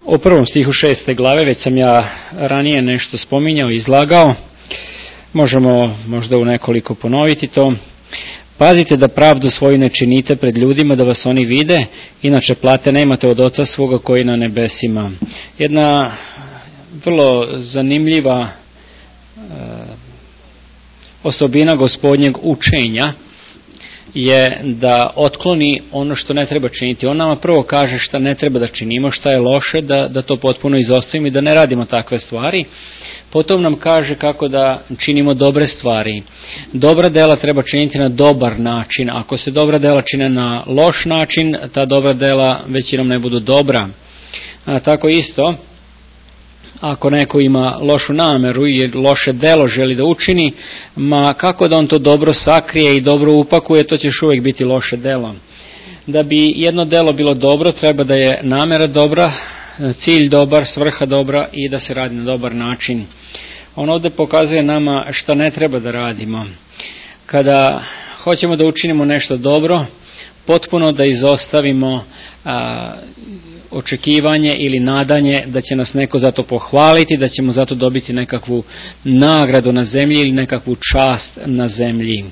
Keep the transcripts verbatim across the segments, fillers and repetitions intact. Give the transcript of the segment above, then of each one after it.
O prvom stihu šeste glave već sam ja ranije nešto spominjao i izlagao. Možemo možda u nekoliko ponoviti to. Pazite da pravdu svoju ne činite pred ljudima da vas oni vide, inače plate nemate od Oca svoga koji je na nebesima. Jedna vrlo zanimljiva e, osobina Gospodnjeg učenja je da otkloni ono što ne treba činiti. On nama prvo kaže šta ne treba da činimo, šta je loše, da, da to potpuno izostavimo i da ne radimo takve stvari. Potom nam kaže kako da činimo dobre stvari. Dobra dela treba činiti na dobar način. Ako se dobra dela čine na loš način, ta dobra dela većinom ne budu dobra. A, tako isto, ako neko ima lošu nameru i loše delo želi da učini, ma kako da on to dobro sakrije i dobro upakuje, to će još uvijek biti loše delo. Da bi jedno delo bilo dobro, treba da je namera dobra, cilj dobar, svrha dobra i da se radi na dobar način. On ovdje pokazuje nama šta ne treba da radimo. Kada hoćemo da učinimo nešto dobro, potpuno da izostavimo a, očekivanje ili nadanje da će nas neko zato pohvaliti, da ćemo zato dobiti nekakvu nagradu na zemlji ili nekakvu čast na zemlji.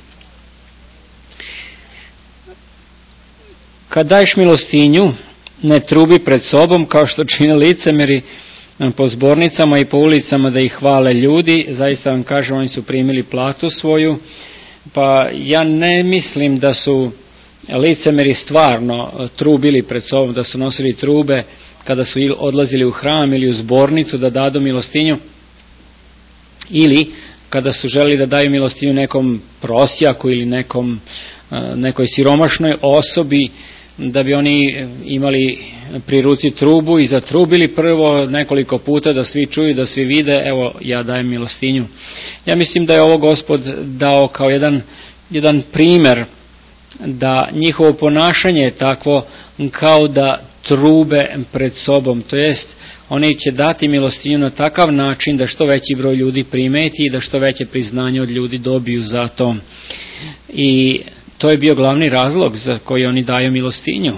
Kad daješ milostinju, ne trubi pred sobom kao što čine licemeri po zbornicama i po ulicama da ih hvale ljudi. Zaista vam kažem, oni su primili platu svoju. Pa ja ne mislim da su licemeri stvarno trubili pred sobom, da su nosili trube kada su odlazili u hram ili u zbornicu da dadu milostinju, ili kada su želi da daju milostinju nekom prosjaku ili nekom, nekoj siromašnoj osobi, da bi oni imali pri ruci trubu i zatrubili prvo nekoliko puta da svi čuju, da svi vide, evo ja dajem milostinju. Ja mislim da je ovo Gospod dao kao jedan, jedan primjer da njihovo ponašanje je takvo kao da trube pred sobom, to jest oni će dati milostinju na takav način da što veći broj ljudi primeti i da što veće priznanje od ljudi dobiju za to. I to je bio glavni razlog za koji oni daju milostinju.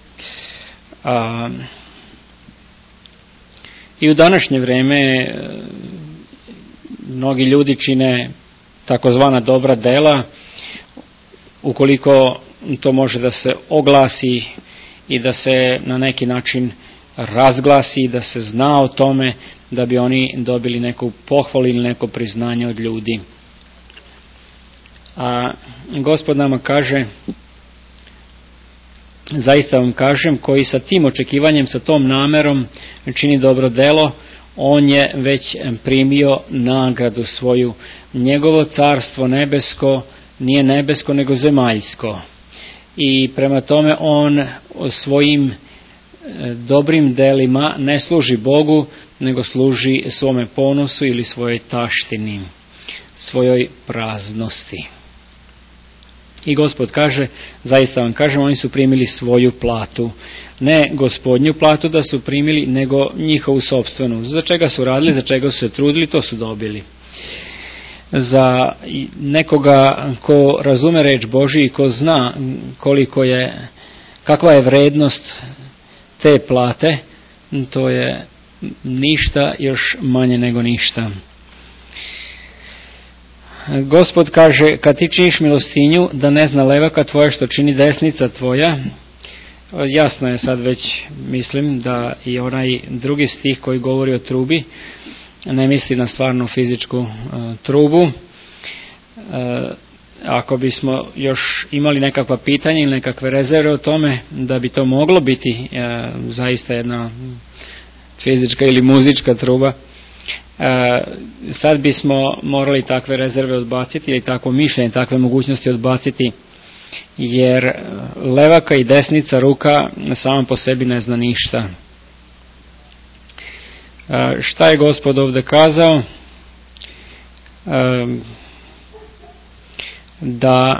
A, I u današnje vrijeme mnogi ljudi čine takozvana dobra dela, ukoliko to može da se oglasi i da se na neki način razglasi, da se zna o tome, da bi oni dobili neku pohvalu ili neko priznanje od ljudi. A Gospod nama kaže, zaista vam kažem, koji sa tim očekivanjem, sa tom namerom čini dobro delo, on je već primio nagradu svoju. Njegovo carstvo nebesko nije nebesko nego zemaljsko. I prema tome on svojim dobrim delima ne služi Bogu, nego služi svome ponosu ili svojoj taštini, svojoj praznosti. I Gospod kaže, zaista vam kažem, oni su primili svoju platu. Ne Gospodnju platu da su primili, nego njihovu sopstvenu. Za čega su radili, za čega su se trudili, to su dobili. Za nekoga ko razume reč Božju i ko zna koliko je, kakva je vrednost te plate, to je ništa, još manje nego ništa. Gospod kaže, kad ti činiš milostinju, da ne zna levaka tvoja što čini desnica tvoja. Jasno je sad već, mislim, da i onaj drugi stih koji govori o trubi, ne misli na stvarno fizičku uh, trubu. Uh, ako bismo još imali nekakva pitanja ili nekakve rezerve o tome, da bi to moglo biti uh, zaista jedna fizička ili muzička truba, uh, sad bismo morali takve rezerve odbaciti ili takvo mišljenje, takve mogućnosti odbaciti, jer levaka i desnica ruka sama po sebi ne zna ništa. Šta je Gospod ovdje kazao? Da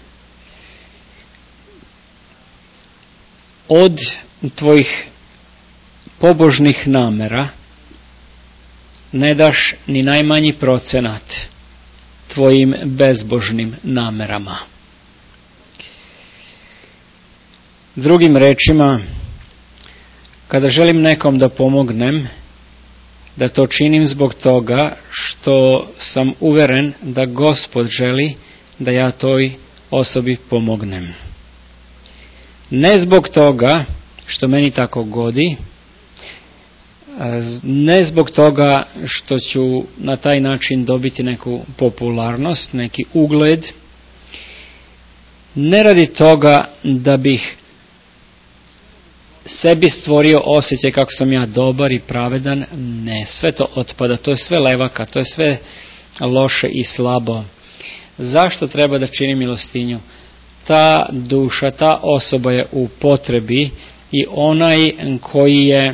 od tvojih pobožnih namera ne daš ni najmanji procenat tvojim bezbožnim namerama. Drugim rečima, Kada želim nekom da pomognem, da to činim zbog toga što sam uveren da Gospod želi da ja toj osobi pomognem. Ne zbog toga što meni tako godi, ne zbog toga što ću na taj način dobiti neku popularnost, neki ugled, ne radi toga da bih sebi stvorio osjećaj kako sam ja dobar i pravedan, ne, sve to otpada, to je sve levaka, to je sve loše i slabo. Zašto treba da činim milostinju? Ta duša, ta osoba je u potrebi i onaj koji je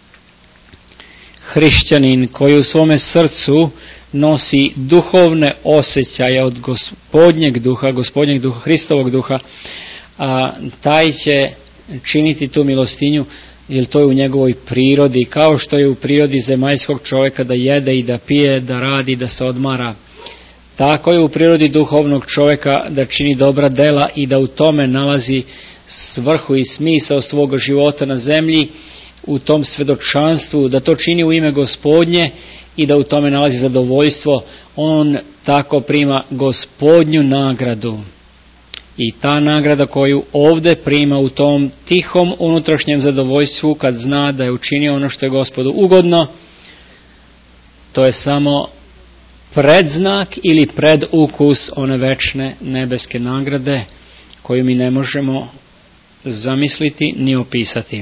hrišćanin, koji u svome srcu nosi duhovne osjećaje od Gospodnjeg duha, Gospodnjeg duha, Hristovog duha, a taj će činiti tu milostinju, jer to je u njegovoj prirodi, kao što je u prirodi zemaljskog čovjeka da jede i da pije, da radi, da se odmara. Tako je u prirodi duhovnog čovjeka da čini dobra dela i da u tome nalazi svrhu i smisao svog života na zemlji, u tom svedočanstvu, da to čini u ime Gospodnje i da u tome nalazi zadovoljstvo. On tako prima Gospodnju nagradu. I ta nagrada koju ovdje prima u tom tihom unutrašnjem zadovoljstvu, kad zna da je učinio ono što je Gospodu ugodno, to je samo predznak ili predukus one večne nebeske nagrade koju mi ne možemo zamisliti ni opisati.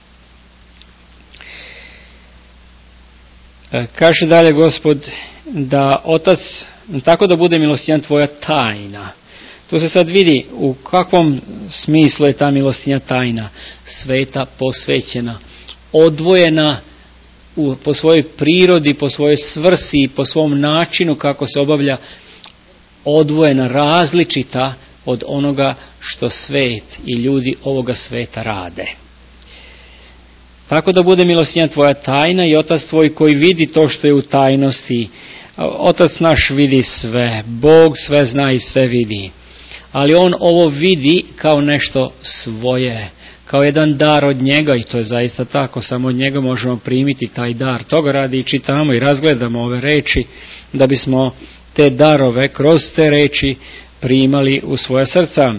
Kaže dalje Gospod da Otac, tako da bude milostinja tvoja tajna. Tu se sad vidi u kakvom smislu je ta milostinja tajna, sveta, posvećena, odvojena u, po svojoj prirodi, po svojoj svrsi, po svom načinu kako se obavlja, odvojena, različita od onoga što svet i ljudi ovoga sveta rade. Tako da bude milostinja tvoja tajna i Otac tvoj koji vidi to što je u tajnosti. Otac naš vidi sve, Bog sve zna i sve vidi. Ali on ovo vidi kao nešto svoje, kao jedan dar od njega, i to je zaista tako, samo od njega možemo primiti taj dar. Toga radi i čitamo i razgledamo ove reči, da bismo te darove kroz te reči primali u svoja srca.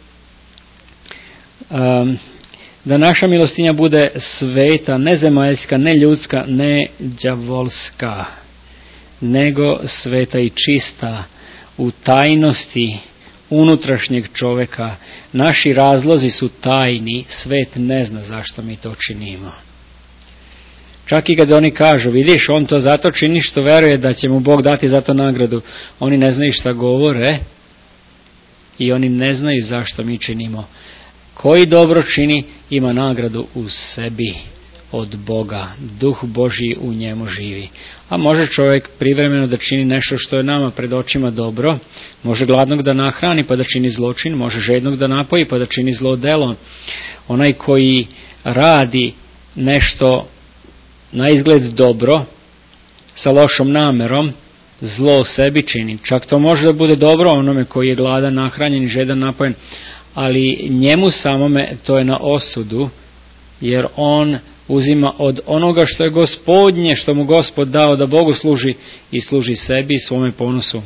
Um, da naša milostinja bude sveta, ne zemaljska, ne ljudska, ne đavolska, nego sveta i čista u tajnosti unutrašnjeg čovjeka. Naši razlozi su tajni, svet ne zna zašto mi to činimo. Čak i kad oni kažu, vidiš, on to zato čini što veruje da će mu Bog dati za to nagradu. Oni ne znaju šta govore i oni ne znaju zašto mi činimo. Koji dobro čini ima nagradu u sebi od Boga. Duh Božji u njemu živi. A može čovjek privremeno da čini nešto što je nama pred očima dobro. Može gladnog da nahrani pa da čini zločin. Može žednog da napoji pa da čini zlo delo. Onaj koji radi nešto na izgled dobro, sa lošom namerom, zlo sebi čini. Čak to može da bude dobro onome koji je gladan, nahranjen i žedan, napojen, ali njemu samome to je na osudu, jer on uzima od onoga što je Gospodnje, što mu Gospod dao da Bogu služi, i služi sebi i svome ponosu.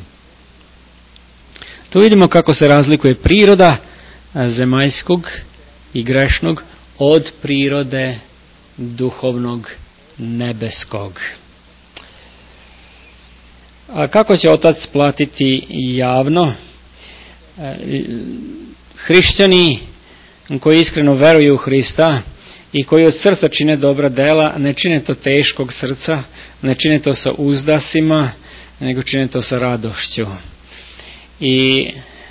Tu vidimo kako se razlikuje priroda zemaljskog i grešnog od prirode duhovnog nebeskog. A kako će Otac platiti javno? Hrišćani koji iskreno veruju u Hrista i koji od srca čine dobra dela, ne čine to teškog srca, ne čine to sa uzdasima, nego čine to sa radošću. I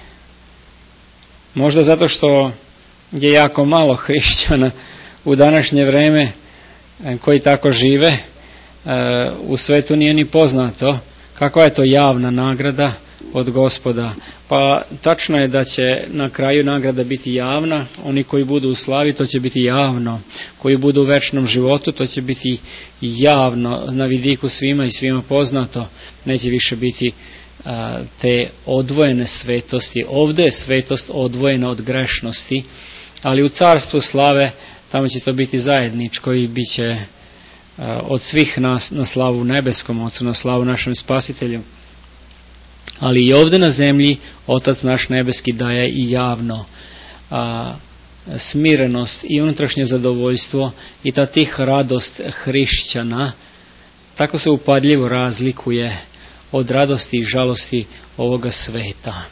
možda zato što je jako malo hrišćana u današnje vreme koji tako žive, u svetu nije ni poznato kakva je to javna nagrada od Gospoda. Pa tačno je da će na kraju nagrada biti javna. Oni koji budu u slavi, to će biti javno. Koji budu u večnom životu, to će biti javno, na vidiku svima i svima poznato. Neće više biti a, te odvojene svetosti. Ovdje je svetost odvojena od grešnosti, ali u carstvu slave tamo će to biti zajedničko i bit će od svih nas na slavu nebeskom Ocu, na slavu našem Spasitelju. Ali i ovdje na zemlji Otac naš nebeski daje i javno a, smirenost i unutrašnje zadovoljstvo i ta tih radost hrišćana tako se upadljivo razlikuje od radosti i žalosti ovoga sveta.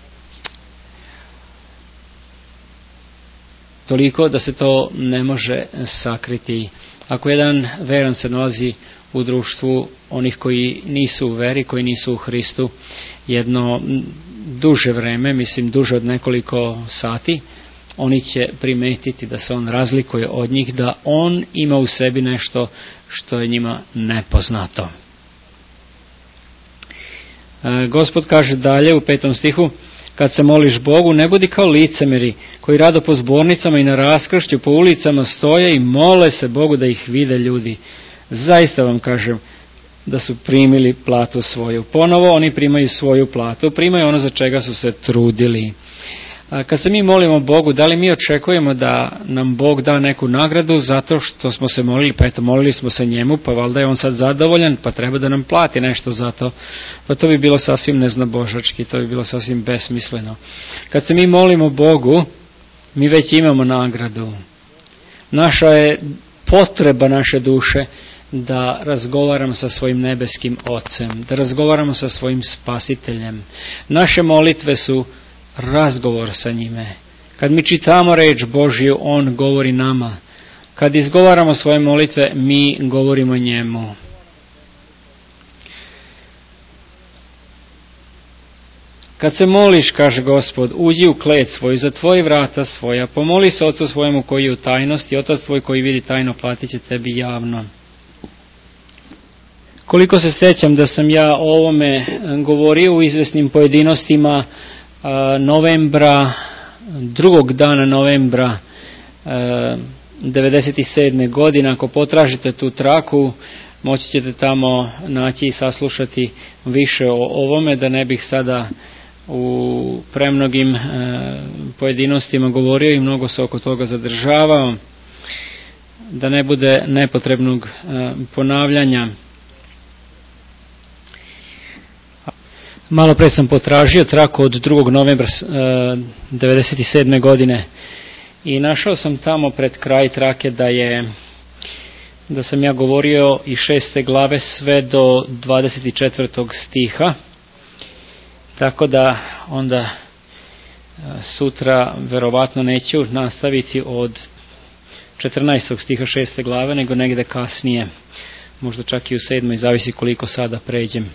Toliko da se to ne može sakriti. Ako jedan veran se nalazi u društvu onih koji nisu u veri, koji nisu u Hristu, jedno duže vreme, mislim duže od nekoliko sati, oni će primetiti da se on razlikuje od njih, da on ima u sebi nešto što je njima nepoznato. E, Gospod kaže dalje u petom stihu: kad se moliš Bogu, ne budi kao licemeri koji rado po zbornicama i na raskršću po ulicama stoje i mole se Bogu da ih vide ljudi. Zaista vam kažem da su primili platu svoju. Ponovo oni primaju svoju platu, primaju ono za čega su se trudili. A kad se mi molimo Bogu, da li mi očekujemo da nam Bog da neku nagradu zato što smo se molili, pa eto molili smo se njemu, pa valjda je on sad zadovoljan, pa treba da nam plati nešto za to. Pa to bi bilo sasvim neznabožački, to bi bilo sasvim besmisleno. Kad se mi molimo Bogu, mi već imamo nagradu. Naša je potreba naše duše da razgovaramo sa svojim nebeskim Ocem, da razgovaramo sa svojim Spasiteljem. Naše molitve su razgovor sa njime. Kad mi čitamo reč Božju, on govori nama. Kad izgovaramo svoje molitve, mi govorimo njemu. Kad se moliš, kaže Gospod, uđi u klet svoj, zatvori vrata svoja, pomoli se Ocu svojemu koji je u tajnosti, Otac tvoj koji vidi tajno platit će tebi javno. Koliko se sećam da sam ja o ovome govorio u izvesnim pojedinostima novembra, drugog dana novembra devedeset sedme godine, ako potražite tu traku, moći ćete tamo naći i saslušati više o ovome, da ne bih sada u premnogim pojedinostima govorio i mnogo se oko toga zadržavao, da ne bude nepotrebnog ponavljanja. Malo pre sam potražio traku od drugog novembra devedeset sedme godine i našao sam tamo pred kraj trake da je da sam ja govorio i šeste glave sve do dvadeset četvrtog stiha, tako da onda sutra verovatno neću nastaviti od četrnaestog stiha šeste glave, nego negde kasnije, možda čak i u sedmoj, zavisi koliko sada pređem.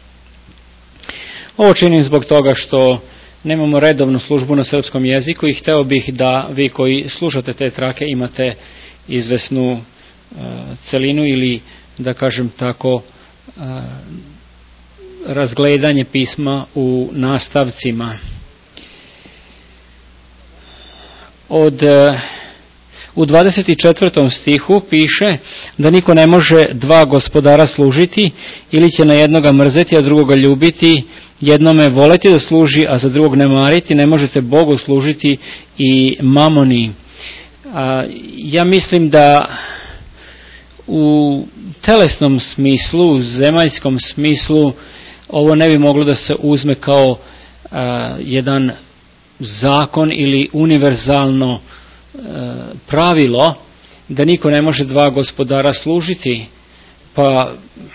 Ovo činim zbog toga što nemamo redovnu službu na srpskom jeziku i hteo bih da vi koji slušate te trake imate izvesnu uh, celinu ili, da kažem tako, uh, razgledanje pisma u nastavcima. Od uh, u dvadeset četvrtom stihu piše da niko ne može dva gospodara služiti, ili će na jednoga mrzeti, a drugoga ljubiti, jednome voleti da služi, a za drugog ne mariti. Ne možete Bogu služiti i mamoni. A, ja mislim da u telesnom smislu, u zemaljskom smislu, ovo ne bi moglo da se uzme kao a, jedan zakon ili univerzalno pravilo da niko ne može dva gospodara služiti. Pa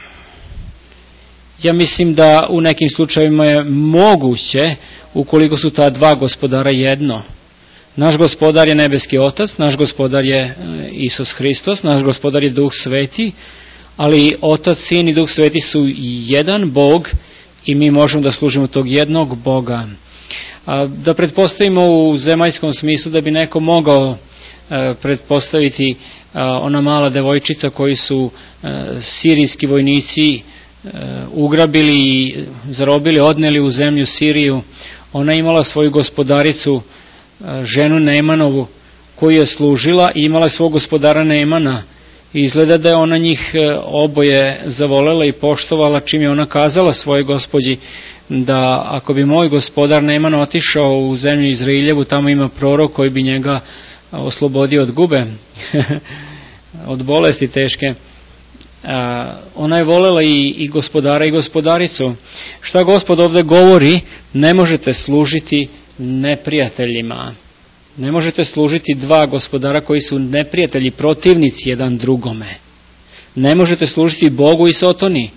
ja mislim da u nekim slučajevima je moguće ukoliko su ta dva gospodara jedno. Naš gospodar je nebeski Otac, naš gospodar je Isus Hristos, naš gospodar je Duh Sveti, ali Otac, Sin i Duh Sveti su jedan Bog i mi možemo da služimo tog jednog Boga. A da pretpostavimo u zemaljskom smislu da bi neko mogao e, pretpostaviti a, ona mala devojčica koju su e, sirijski vojnici e, ugrabili i zarobili, odneli u zemlju Siriju. Ona imala svoju gospodaricu, e, ženu Neemanovu, koju je služila, i imala svog gospodara Neemana. I izgleda da je ona njih oboje zavolela i poštovala, čim je ona kazala svojoj gospođi da ako bi moj gospodar Neeman otišao u zemlju Izrailjevu, tamo ima prorok koji bi njega oslobodio od gube, od bolesti teške. Ona je voljela i, i gospodara i gospodaricu. Šta Gospod ovdje govori? Ne možete služiti neprijateljima. Ne možete služiti dva gospodara koji su neprijatelji, protivnici jedan drugome. Ne možete služiti Bogu i Sotoni.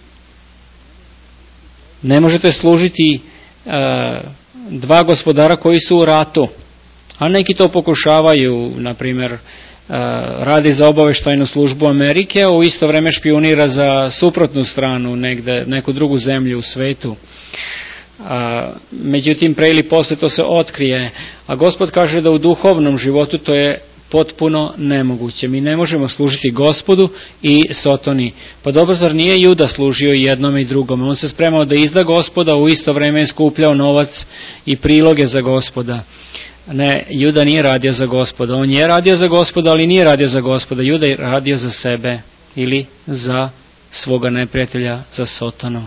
Ne možete služiti uh, dva gospodara koji su u ratu. A neki to pokušavaju, na primjer, uh, radi za obavještajnu službu Amerike, a u isto vrijeme špijunira za suprotnu stranu, negde, neku drugu zemlju u svetu. A, međutim, pre ili posle to se otkrije, a Gospod kaže da u duhovnom životu to je potpuno nemoguće. Mi ne možemo služiti Gospodu i Sotoni. Pa dobro, zar nije Juda služio jednome i drugome? On se spremao da izda Gospoda, u isto vrijeme je skupljao novac i priloge za Gospoda. Ne, Juda nije radio za Gospoda. On je radio za Gospoda, ali nije radio za Gospoda. Juda je radio za sebe ili za svoga neprijatelja, za Sotonu.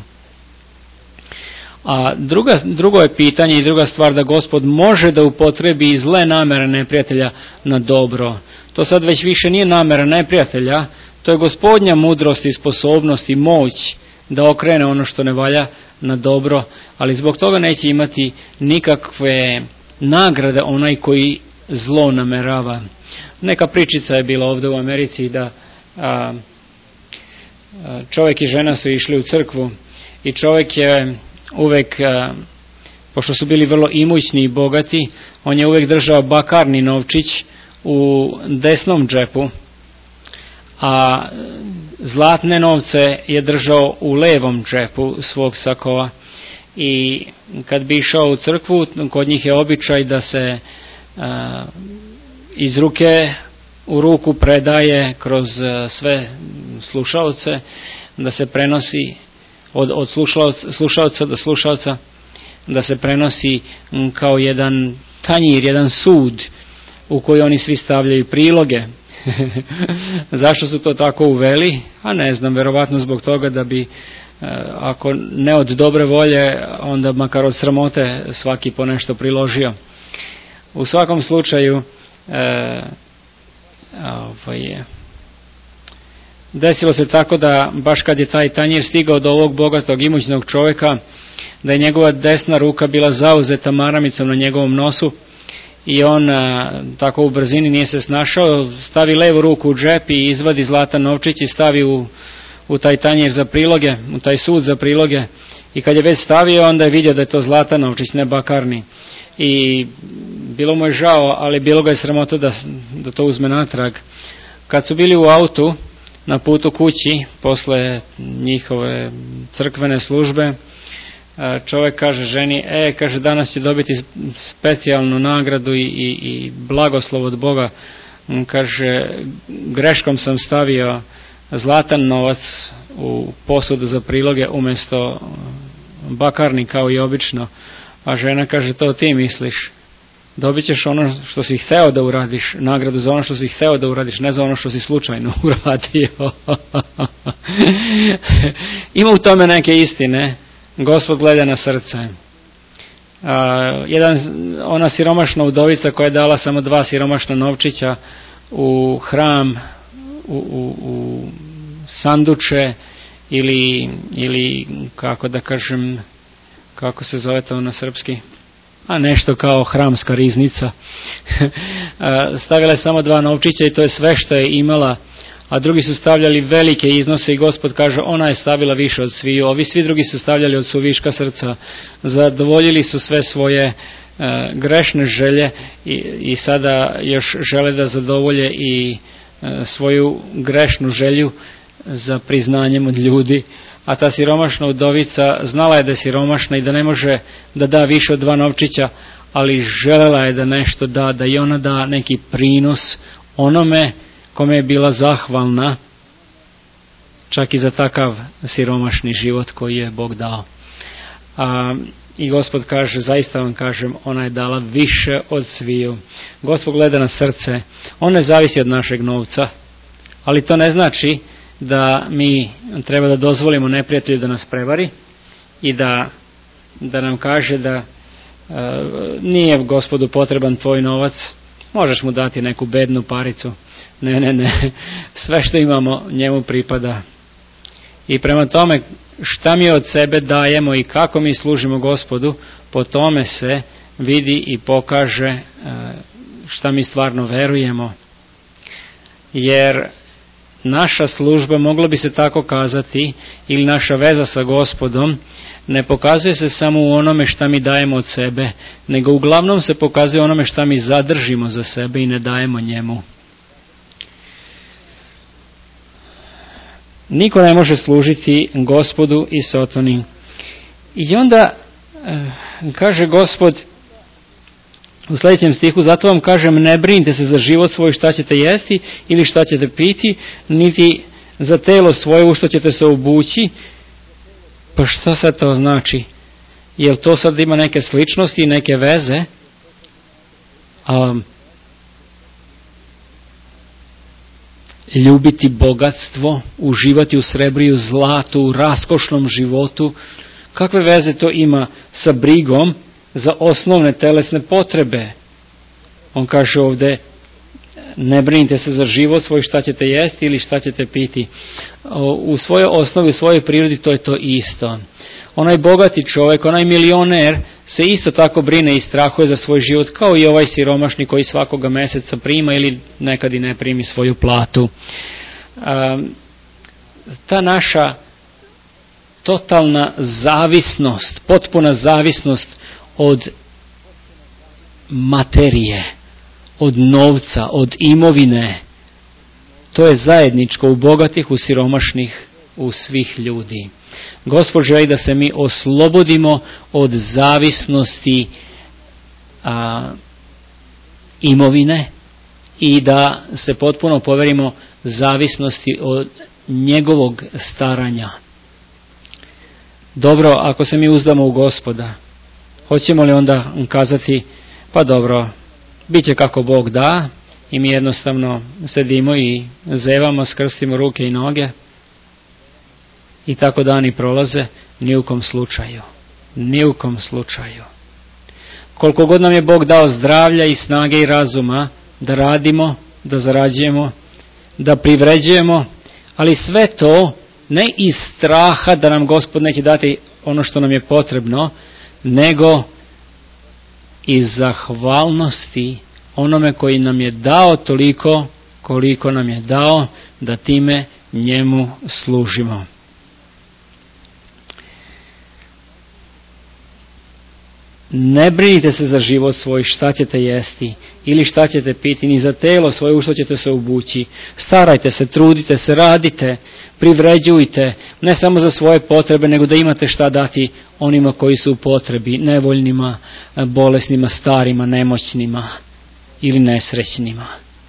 A druga, drugo je pitanje i druga stvar da Gospod može da upotrebi i zle namere neprijatelja na dobro. To sad već više nije namera neprijatelja, to je Gospodnja mudrost i sposobnost i moć da okrene ono što ne valja na dobro, ali zbog toga neće imati nikakve nagrade onaj koji zlo namerava. Neka pričica je bila ovdje u Americi da a, a, čovjek i žena su išli u crkvu i čovjek je uvek, pošto su bili vrlo imućni i bogati, on je uvek držao bakarni novčić u desnom džepu, a zlatne novce je držao u levom džepu svog sakova. I kad bi išao u crkvu, kod njih je običaj da se a, iz ruke u ruku predaje kroz sve slušaoce, da se prenosi od, od slušaoca do slušaoca, da se prenosi kao jedan tanjir, jedan sud u koji oni svi stavljaju priloge. Zašto su to tako uveli? A ne znam, verovatno zbog toga da bi, ako ne od dobre volje, onda makar od sramote svaki po nešto priložio. U svakom slučaju, e, ovaj, desilo se tako da baš kad je taj tanjir stigao do ovog bogatog imućnog čovjeka, da je njegova desna ruka bila zauzeta maramicom na njegovom nosu i on a, tako u brzini nije se snašao, stavi levu ruku u džep i izvadi zlatan novčić i stavi u, u taj tanjir za priloge, u taj sud za priloge, i kad je već stavio, onda je vidio da je to zlatan novčić, ne bakarni, i bilo mu je žao, ali bilo ga je sramota da, da to uzme natrag. Kad su bili u autu na putu kući posle njihove crkvene službe, čovjek kaže ženi, e, kaže, danas će dobiti specijalnu nagradu i, i, i blagoslov od Boga. Kaže, greškom sam stavio zlatan novac u posudu za priloge umjesto bakarni kao i obično. A žena kaže, to ti misliš. Dobit ćeš ono što si hteo da uradiš, nagradu za ono što si hteo da uradiš, ne za ono što si slučajno uradio. Ima u tome neke istine. Gospod gleda na srce. Uh, jedan, ona siromašna udovica koja je dala samo dva siromašna novčića u hram, u, u, u sanduče ili, ili kako da kažem, kako se zove to na srpski, a nešto kao hramska riznica. Stavila je samo dva novčića i to je sve što je imala, a drugi su stavljali velike iznose i Gospod kaže, ona je stavila više od sviju, ovi svi drugi su stavljali od suviška srca, zadovoljili su sve svoje uh, grešne želje i, i sada još žele da zadovolje i uh, svoju grešnu želju za priznanjem od ljudi. A ta siromašna udovica znala je da je siromašna i da ne može da da više od dva novčića, ali želela je da nešto da, da i ona da neki prinos onome kome je bila zahvalna, čak i za takav siromašni život koji je Bog dao. A, I Gospod kaže, zaista vam kažem, ona je dala više od sviju. Gospod gleda na srce, on ne zavisi od našeg novca, ali to ne znači da mi treba da dozvolimo neprijatelju da nas prevari i da, da nam kaže da e, nije Gospodu potreban tvoj novac, možeš mu dati neku bednu paricu. Ne, ne, ne, sve što imamo njemu pripada. I prema tome, šta mi od sebe dajemo i kako mi služimo Gospodu, po tome se vidi i pokaže šta mi stvarno verujemo. Jer naša služba, moglo bi se tako kazati, ili naša veza sa Gospodom, ne pokazuje se samo u onome šta mi dajemo od sebe, nego uglavnom se pokazuje onome šta mi zadržimo za sebe i ne dajemo njemu. Niko ne može služiti Gospodu i sotoni. I onda eh, kaže Gospod u sljedećem stihu, zato vam kažem, ne brinite se za život svoj šta ćete jesti ili šta ćete piti, niti za telo svoje u što ćete se obući. Pa šta sad to znači? Jel to sad ima neke sličnosti i neke veze? Um, ljubiti bogatstvo, uživati u srebru i u zlatu, u raskošnom životu, kakve veze to ima sa brigom za osnovne telesne potrebe? On kaže ovdje, ne brinite se za život svoj šta ćete jesti ili šta ćete piti. U svojoj osnovi, u svojoj prirodi to je to isto. Onaj bogati čovjek, onaj milioner se isto tako brine i strahuje za svoj život kao i ovaj siromašni koji svakoga mjeseca prima ili nekad i ne primi svoju platu. Ta naša totalna zavisnost, potpuna zavisnost od materije, od novca, od imovine, to je zajedničko u bogatih, u siromašnih, u svih ljudi. Gospod želi da se mi oslobodimo od zavisnosti a, imovine i da se potpuno poverimo zavisnosti od njegovog staranja. Dobro, ako se mi uzdamo u Gospoda, hoćemo li onda kazati, pa dobro, bit će kako Bog da, i mi jednostavno sedimo i zevamo, skrstimo ruke i noge i tako dani prolaze? Ni u kom slučaju. Ni u kom slučaju. Koliko god nam je Bog dao zdravlja i snage i razuma da radimo, da zarađujemo, da privređujemo, ali sve to ne iz straha da nam Gospod neće dati ono što nam je potrebno, nego iz zahvalnosti onome koji nam je dao toliko koliko nam je dao, da time njemu služimo. Ne brinite se za život svoj šta ćete jesti ili šta ćete piti, ni za telo svoje u što ćete se obući. Starajte se, trudite se, radite, privređujte, ne samo za svoje potrebe, nego da imate šta dati onima koji su u potrebi, nevoljnima, bolesnima, starima, nemoćnima ili nesrećnima.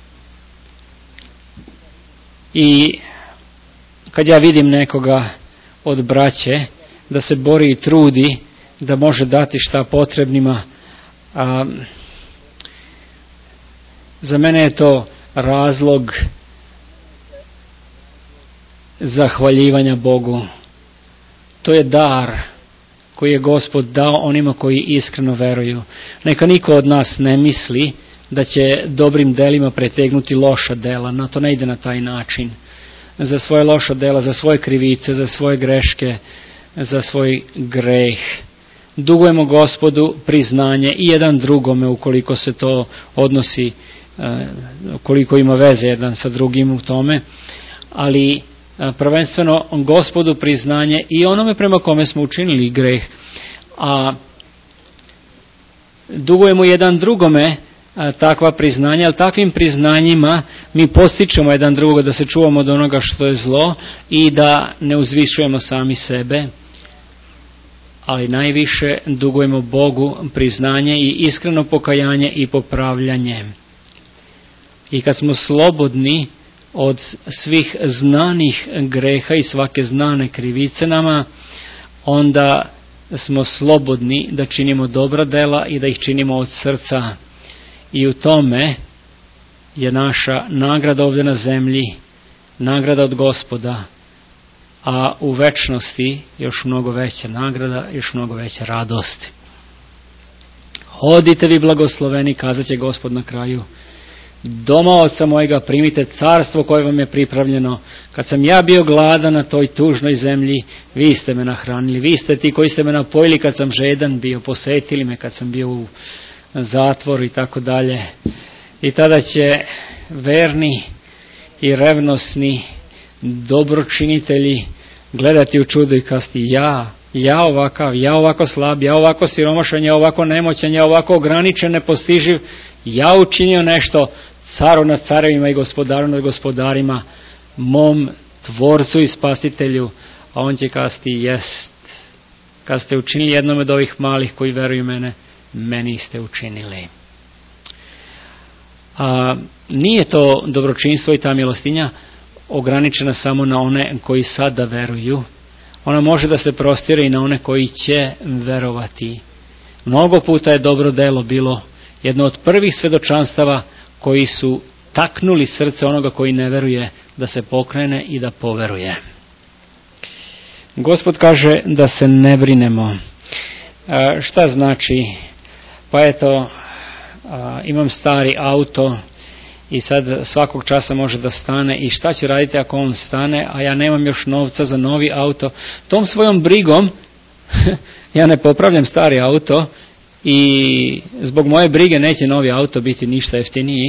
I kad ja vidim nekoga od braće da se bori i trudi da može dati šta potrebnima, a, za mene je to razlog zahvaljivanja Bogu. To je dar koji je Gospod dao onima koji iskreno veruju. Neka niko od nas ne misli da će dobrim delima pretegnuti loša dela. Na to ne ide na taj način. Za svoje loša dela, za svoje krivice, za svoje greške, za svoj greh dugujemo Gospodu priznanje i jedan drugome, ukoliko se to odnosi, ukoliko ima veze jedan sa drugim u tome, ali prvenstveno Gospodu priznanje i onome prema kome smo učinili greh. A dugujemo jedan drugome takva priznanja, ali takvim priznanjima mi postičemo jedan drugoga da se čuvamo od onoga što je zlo i da ne uzvišujemo sami sebe, ali najviše dugujemo Bogu priznanje i iskreno pokajanje i popravljanje. I kad smo slobodni od svih znanih greha i svake znane krivice nama, onda smo slobodni da činimo dobra dela i da ih činimo od srca. I u tome je naša nagrada ovdje na zemlji, nagrada od Gospoda, a u večnosti još mnogo veća nagrada, još mnogo veća radost. Hodite vi blagosloveni, kazat će Gospod na kraju, doma oca mojega primite carstvo koje vam je pripravljeno. Kad sam ja bio gladan na toj tužnoj zemlji, vi ste me nahranili, vi ste ti koji ste me napojili kad sam žedan bio, posjetili me kad sam bio u zatvoru i tako dalje. I tada će verni i revnosni dobročinitelji gledati u čudu i kasti, ja, ja ovakav, ja ovako slab, ja ovako siromašan, ja ovako nemoćan, ja ovako ograničen, nepostiživ, ja učinio nešto caru nad carevima i gospodaru nad gospodarima, mom tvorcu i spasitelju, a on će kasti, jest, kad ste učinili jednom od ovih malih koji veruju mene, meni ste učinili. A nije to dobročinstvo i ta milostinja ograničena samo na one koji sada veruju. Ona može da se prostire i na one koji će verovati. Mnogo puta je dobro delo bilo jedno od prvih svedočanstava koji su taknuli srce onoga koji ne veruje da se pokrene i da poveruje. Gospod kaže da se ne brinemo. A, šta znači? Pa eto, a, imam stari auto i sad svakog časa može da stane i šta ću raditi ako on stane, a ja nemam još novca za novi auto. Tom svojom brigom ja ne popravljam stari auto i zbog moje brige neće novi auto biti ništa jeftiniji,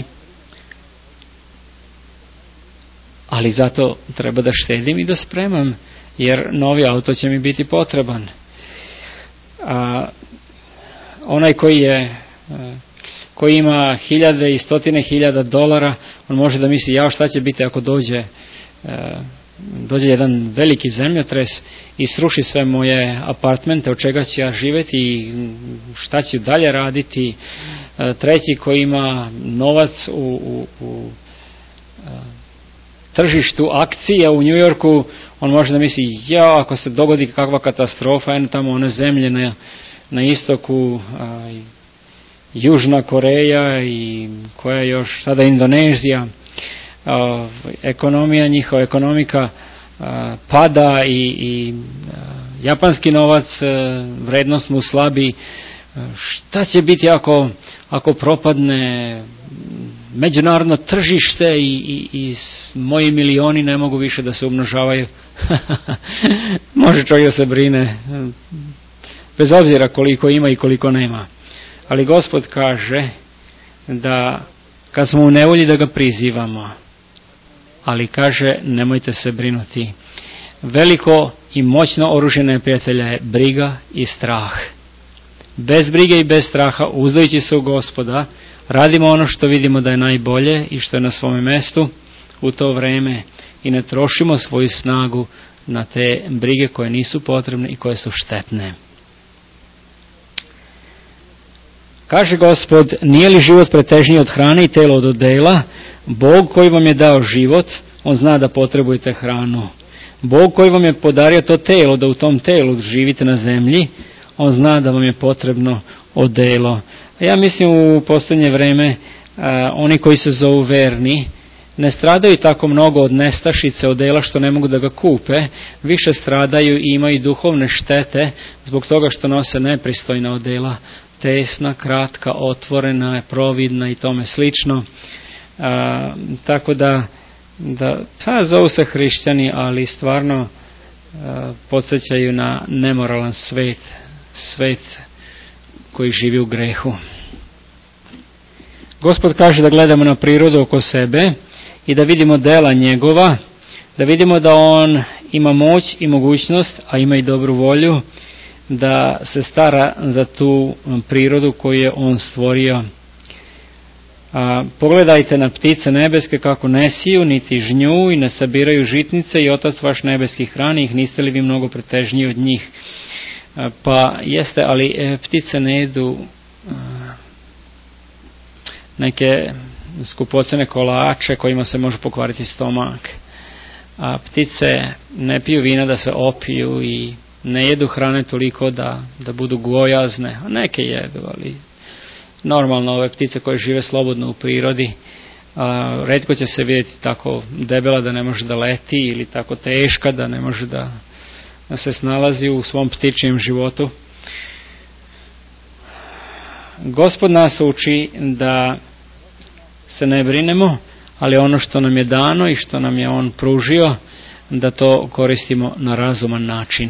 ali zato treba da štedim i da spremam, jer novi auto će mi biti potreban. A onaj koji je koji ima hiljade i stotine hiljada dolara, on može da misli, ja šta će biti ako dođe dođe jedan veliki zemljotres i sruši sve moje apartmente, od čega ću ja živjeti i šta ću dalje raditi. Treći koji ima novac u, u, u tržištu akcija u New Yorku, on može da misli, ja, ako se dogodi kakva katastrofa, eno tamo one zemlje na, na istoku, a, Južna Koreja i koja još sada Indonezija, a, ekonomija, njihova ekonomika a, pada i, i a, japanski novac, a, vrednost mu slabi. A, šta će biti ako, ako propadne međunarodno tržište i, i, i moji milioni ne mogu više da se umnožavaju? Može čovjek da se brine, bez obzira koliko ima i koliko nema. Ali Gospod kaže da kad smo u nevolji da ga prizivamo, ali kaže nemojte se brinuti. Veliko i moćno oružje neprijatelja je briga i strah. Bez brige i bez straha, uzdajući se u Gospoda, radimo ono što vidimo da je najbolje i što je na svome mestu u to vreme i ne trošimo svoju snagu na te brige koje nisu potrebne i koje su štetne. Kaže Gospod, nije li život pretežniji od hrane i telo od odela? Bog koji vam je dao život, on zna da potrebujete hranu. Bog koji vam je podario to telo, da u tom telu živite na zemlji, on zna da vam je potrebno odelo. Ja mislim u posljednje vreme a, oni koji se zovu verni ne stradaju tako mnogo od nestašice odela što ne mogu da ga kupe, više stradaju i imaju duhovne štete zbog toga što nose nepristojna odela, tesna, kratka, otvorena, providna i tome slično. A, tako da, da pa, zovu se hrišćani, ali stvarno a, podsjećaju na nemoralan svet, svet koji živi u grehu. Gospod kaže da gledamo na prirodu oko sebe i da vidimo dela njegova, da vidimo da on ima moć i mogućnost, a ima i dobru volju, da se stara za tu prirodu koju je on stvorio. A, pogledajte na ptice nebeske kako ne siju, niti žnju i ne sabiraju žitnice i Otac vaš nebeski hrani ih, niste li vi mnogo pretežniji od njih? A, pa jeste, ali e, ptice ne jedu a, neke skupocene kolače kojima se može pokvariti stomak. A ptice ne piju vina da se opiju i ne jedu hrane toliko da, da budu gojazne, a neke jedu, ali normalno ove ptice koje žive slobodno u prirodi, a, retko će se vidjeti tako debela da ne može da leti ili tako teška da ne može da, da se snalazi u svom ptičijem životu. Gospod nas uči da se ne brinemo, ali ono što nam je dano i što nam je On pružio, da to koristimo na razuman način.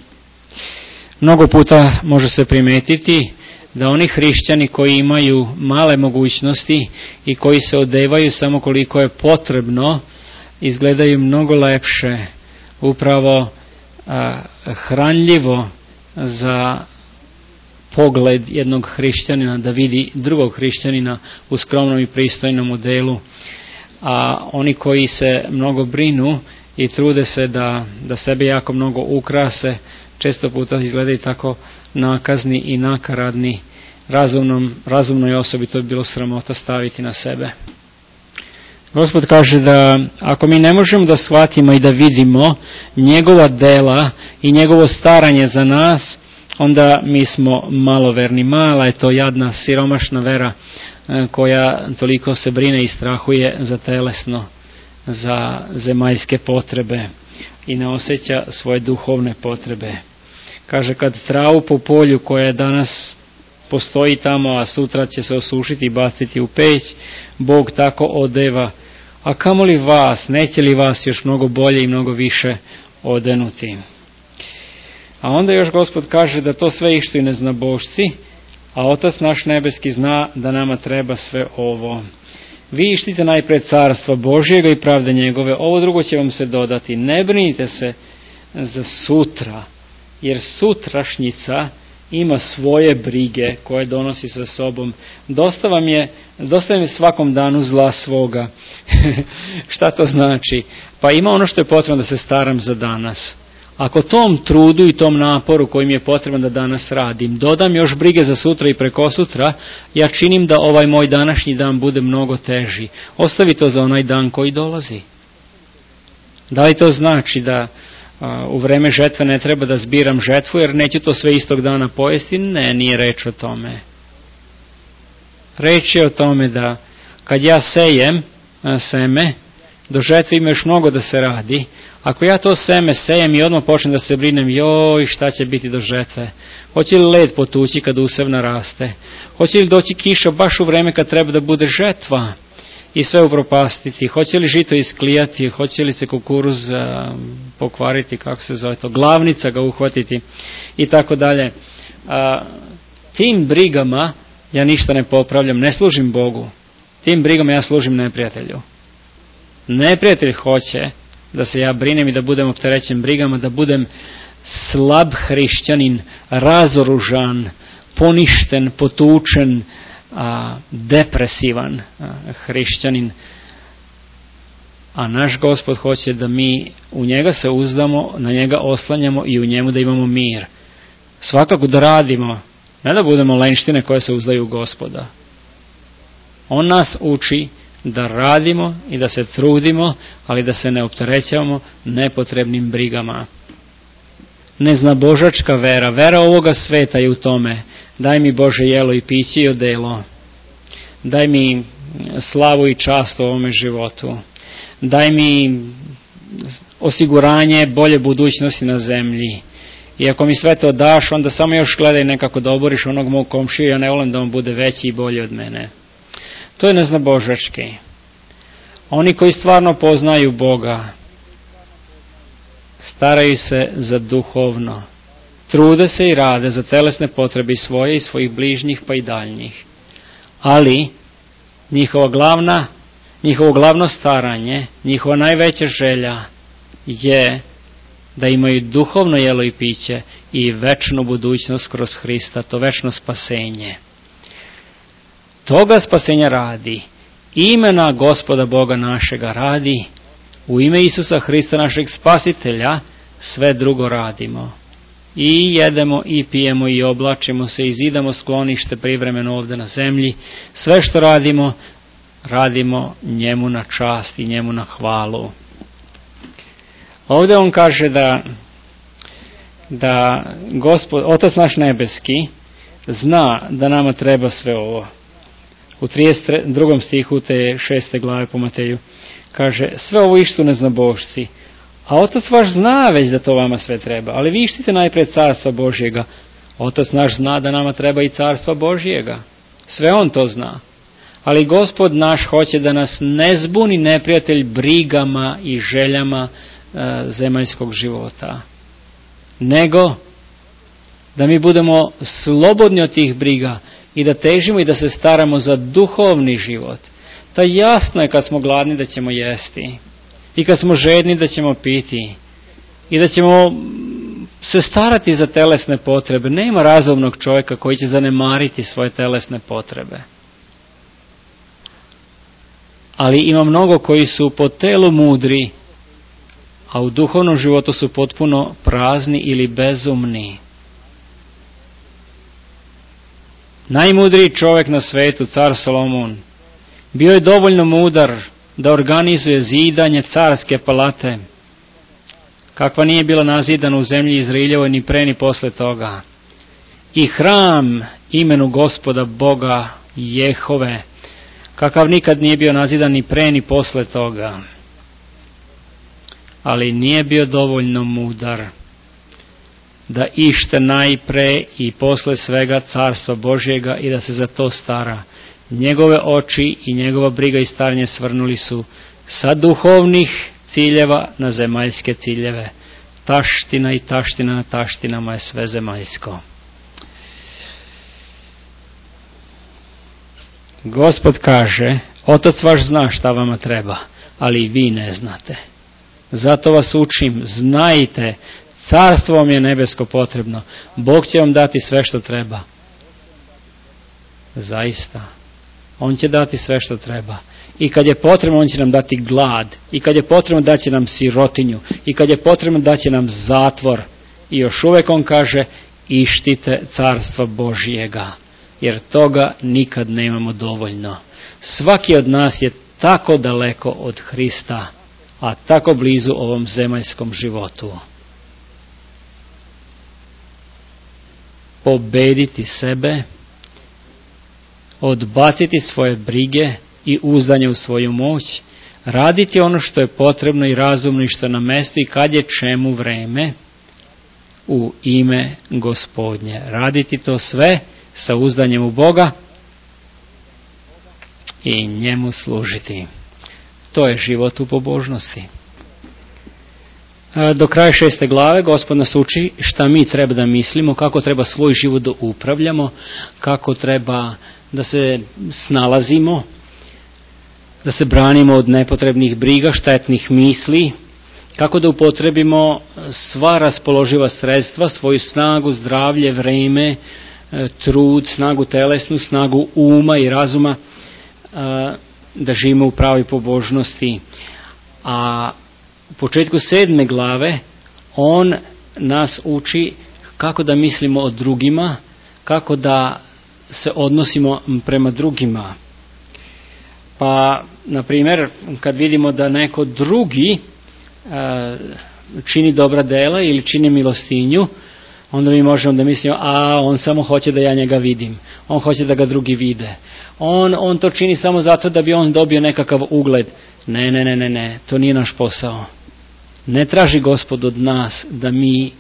Mnogo puta može se primetiti da oni hrišćani koji imaju male mogućnosti i koji se odevaju samo koliko je potrebno, izgledaju mnogo lepše, upravo a, hranljivo za pogled jednog hrišćanina da vidi drugog hrišćanina u skromnom i pristojnom odelu. A oni koji se mnogo brinu i trude se da, da sebe jako mnogo ukrase, često puta izgledaju tako nakazni i nakaradni. Razumnom, razumnoj osobi to bi bilo sramota staviti na sebe. Gospod kaže da ako mi ne možemo da shvatimo i da vidimo njegova dela i njegovo staranje za nas, onda mi smo maloverni. Mala je to jadna, siromašna vera koja toliko se brine i strahuje za telesno, za zemaljske potrebe i ne osjeća svoje duhovne potrebe. Kaže, kad travu po polju koja je danas postoji tamo, a sutra će se osušiti i baciti u peć, Bog tako odeva. A kamoli vas, neće li vas još mnogo bolje i mnogo više odenuti? A onda još Gospod kaže da to sve ištu i neznabošci, a Otac naš nebeski zna da nama treba sve ovo. Vi ištite najpred carstva Božjega i pravde njegove, ovo drugo će vam se dodati. Ne brinite se za sutra, jer sutrašnjica ima svoje brige koje donosi sa sobom. Dosta vam je, dosta vam je svakom danu zla svoga. Šta to znači? Pa ima ono što je potrebno da se staram za danas. Ako tom trudu i tom naporu kojim je potrebno da danas radim, dodam još brige za sutra i prekosutra, ja činim da ovaj moj današnji dan bude mnogo teži. Ostavi to za onaj dan koji dolazi. Da li to znači da u vreme žetve ne treba da zbiram žetvu, jer neću to sve istog dana pojesti? Ne, nije reč o tome. Reč je o tome da kad ja sejem seme, do žetve ima još mnogo da se radi. Ako ja to seme sejem i odmah počnem da se brinem, joj, šta će biti do žetve? Hoće li led potući kad usev naraste? Hoće li doći kiša baš u vreme kad treba da bude žetva i sve upropastiti? Hoće li žito isklijati? Hoće li se kukuruz uh, pokvariti, kako se zove to, glavnica ga uhvatiti i tako dalje. Tim brigama ja ništa ne popravljam, ne služim Bogu. Tim brigama ja služim neprijatelju. Neprijatelj hoće da se ja brinem i da budem opterećen brigama, da budem slab hrišćanin, razoružan, poništen, potučen, a, depresivan a, hrišćanin. A naš Gospod hoće da mi u njega se uzdamo, na njega oslanjamo i u njemu da imamo mir. Svakako da radimo, ne da budemo lenštine koje se uzdaju u Gospoda. On nas uči da radimo i da se trudimo, ali da se ne opterećavamo nepotrebnim brigama. Neznabožačka vera, vera ovoga sveta je u tome: daj mi Bože jelo i piće i odelo, daj mi slavu i čast u ovome životu, daj mi osiguranje bolje budućnosti na zemlji. I ako mi sve to daš, onda samo još gledaj nekako da oboriš onog mog komšiju, ja ne volim da on bude veći i bolji od mene. To je neznabožački. Oni koji stvarno poznaju Boga staraju se za duhovno, trude se i rade za telesne potrebe svoje i svojih bližnjih pa i daljnjih. Ali njihova glavna, njihovo glavno staranje, njihova najveća želja je da imaju duhovno jelo i piće i večnu budućnost kroz Hrista, to večno spasenje. Toga spasenja radi, imena Gospoda Boga našega radi, u ime Isusa Hrista našeg Spasitelja sve drugo radimo. I jedemo i pijemo i oblačimo se i zidamo sklonište privremeno ovdje na zemlji. Sve što radimo, radimo njemu na čast i njemu na hvalu. Ovdje on kaže da, da Gospod, Otac naš nebeski zna da nama treba sve ovo. U trideset drugom stihu te šeste glave po Mateju kaže: sve ovo ištu neznabošci, a Otac vaš zna već da to vama sve treba, ali vi ištite najpred carstva Božjega. Otac naš zna da nama treba i carstva Božjega. Sve on to zna. Ali Gospod naš hoće da nas ne zbuni neprijatelj brigama i željama e, zemaljskog života, nego da mi budemo slobodni od tih briga i da težimo i da se staramo za duhovni život. Ta jasno je kad smo gladni da ćemo jesti i kad smo žedni da ćemo piti i da ćemo se starati za telesne potrebe. Nema razumnog čovjeka koji će zanemariti svoje telesne potrebe. Ali ima mnogo koji su po telu mudri, a u duhovnom životu su potpuno prazni ili bezumni. Najmudriji čovjek na svetu, car Solomon, bio je dovoljno mudar da organizuje zidanje carske palate, kakva nije bila nazidana u zemlji Izraeljevoj ni pre ni posle toga, i hram imenu Gospoda Boga Jehove, kakav nikad nije bio nazidan ni pre ni posle toga. Ali nije bio dovoljno mudar da ište najpre i posle svega carstva Božjega i da se za to stara. Njegove oči i njegova briga i staranje svrnuli su sa duhovnih ciljeva na zemaljske ciljeve. Taština i taština na taštinama je sve zemaljsko. Gospod kaže, Otac vaš zna šta vama treba, ali vi ne znate. Zato vas učim, znajte, carstvo vam je nebesko potrebno. Bog će vam dati sve što treba. Zaista. On će dati sve što treba. I kad je potrebno, on će nam dati glad. I kad je potrebno, daće nam sirotinju. I kad je potrebno, daće nam zatvor. I još uvijek on kaže, ištite carstva Božjega. Jer toga nikad nemamo dovoljno. Svaki od nas je tako daleko od Hrista, a tako blizu ovom zemaljskom životu. Pobediti sebe, odbaciti svoje brige i uzdanje u svoju moć, raditi ono što je potrebno i razumno i što je na mestu i kad je čemu vreme, u ime Gospodnje. Raditi to sve sa uzdanjem u Boga i njemu služiti. To je život u pobožnosti. Do kraja šeste glave Gospod nas uči šta mi treba da mislimo, kako treba svoj život da upravljamo, kako treba da se snalazimo, da se branimo od nepotrebnih briga, štetnih misli, kako da upotrebimo sva raspoloživa sredstva, svoju snagu, zdravlje, vreme, trud, snagu telesnu, snagu uma i razuma, da živimo u pravoj pobožnosti. A u početku sedme glave on nas uči kako da mislimo o drugima, kako da se odnosimo prema drugima. Pa, na primjer, kad vidimo da neko drugi e, čini dobra dela ili čini milostinju, onda mi možemo da mislimo, a on samo hoće da ja njega vidim, on hoće da ga drugi vide, on, on to čini samo zato da bi on dobio nekakav ugled. Ne, ne, ne, ne, ne, to nije naš posao. Ne traži Gospod od nas da mi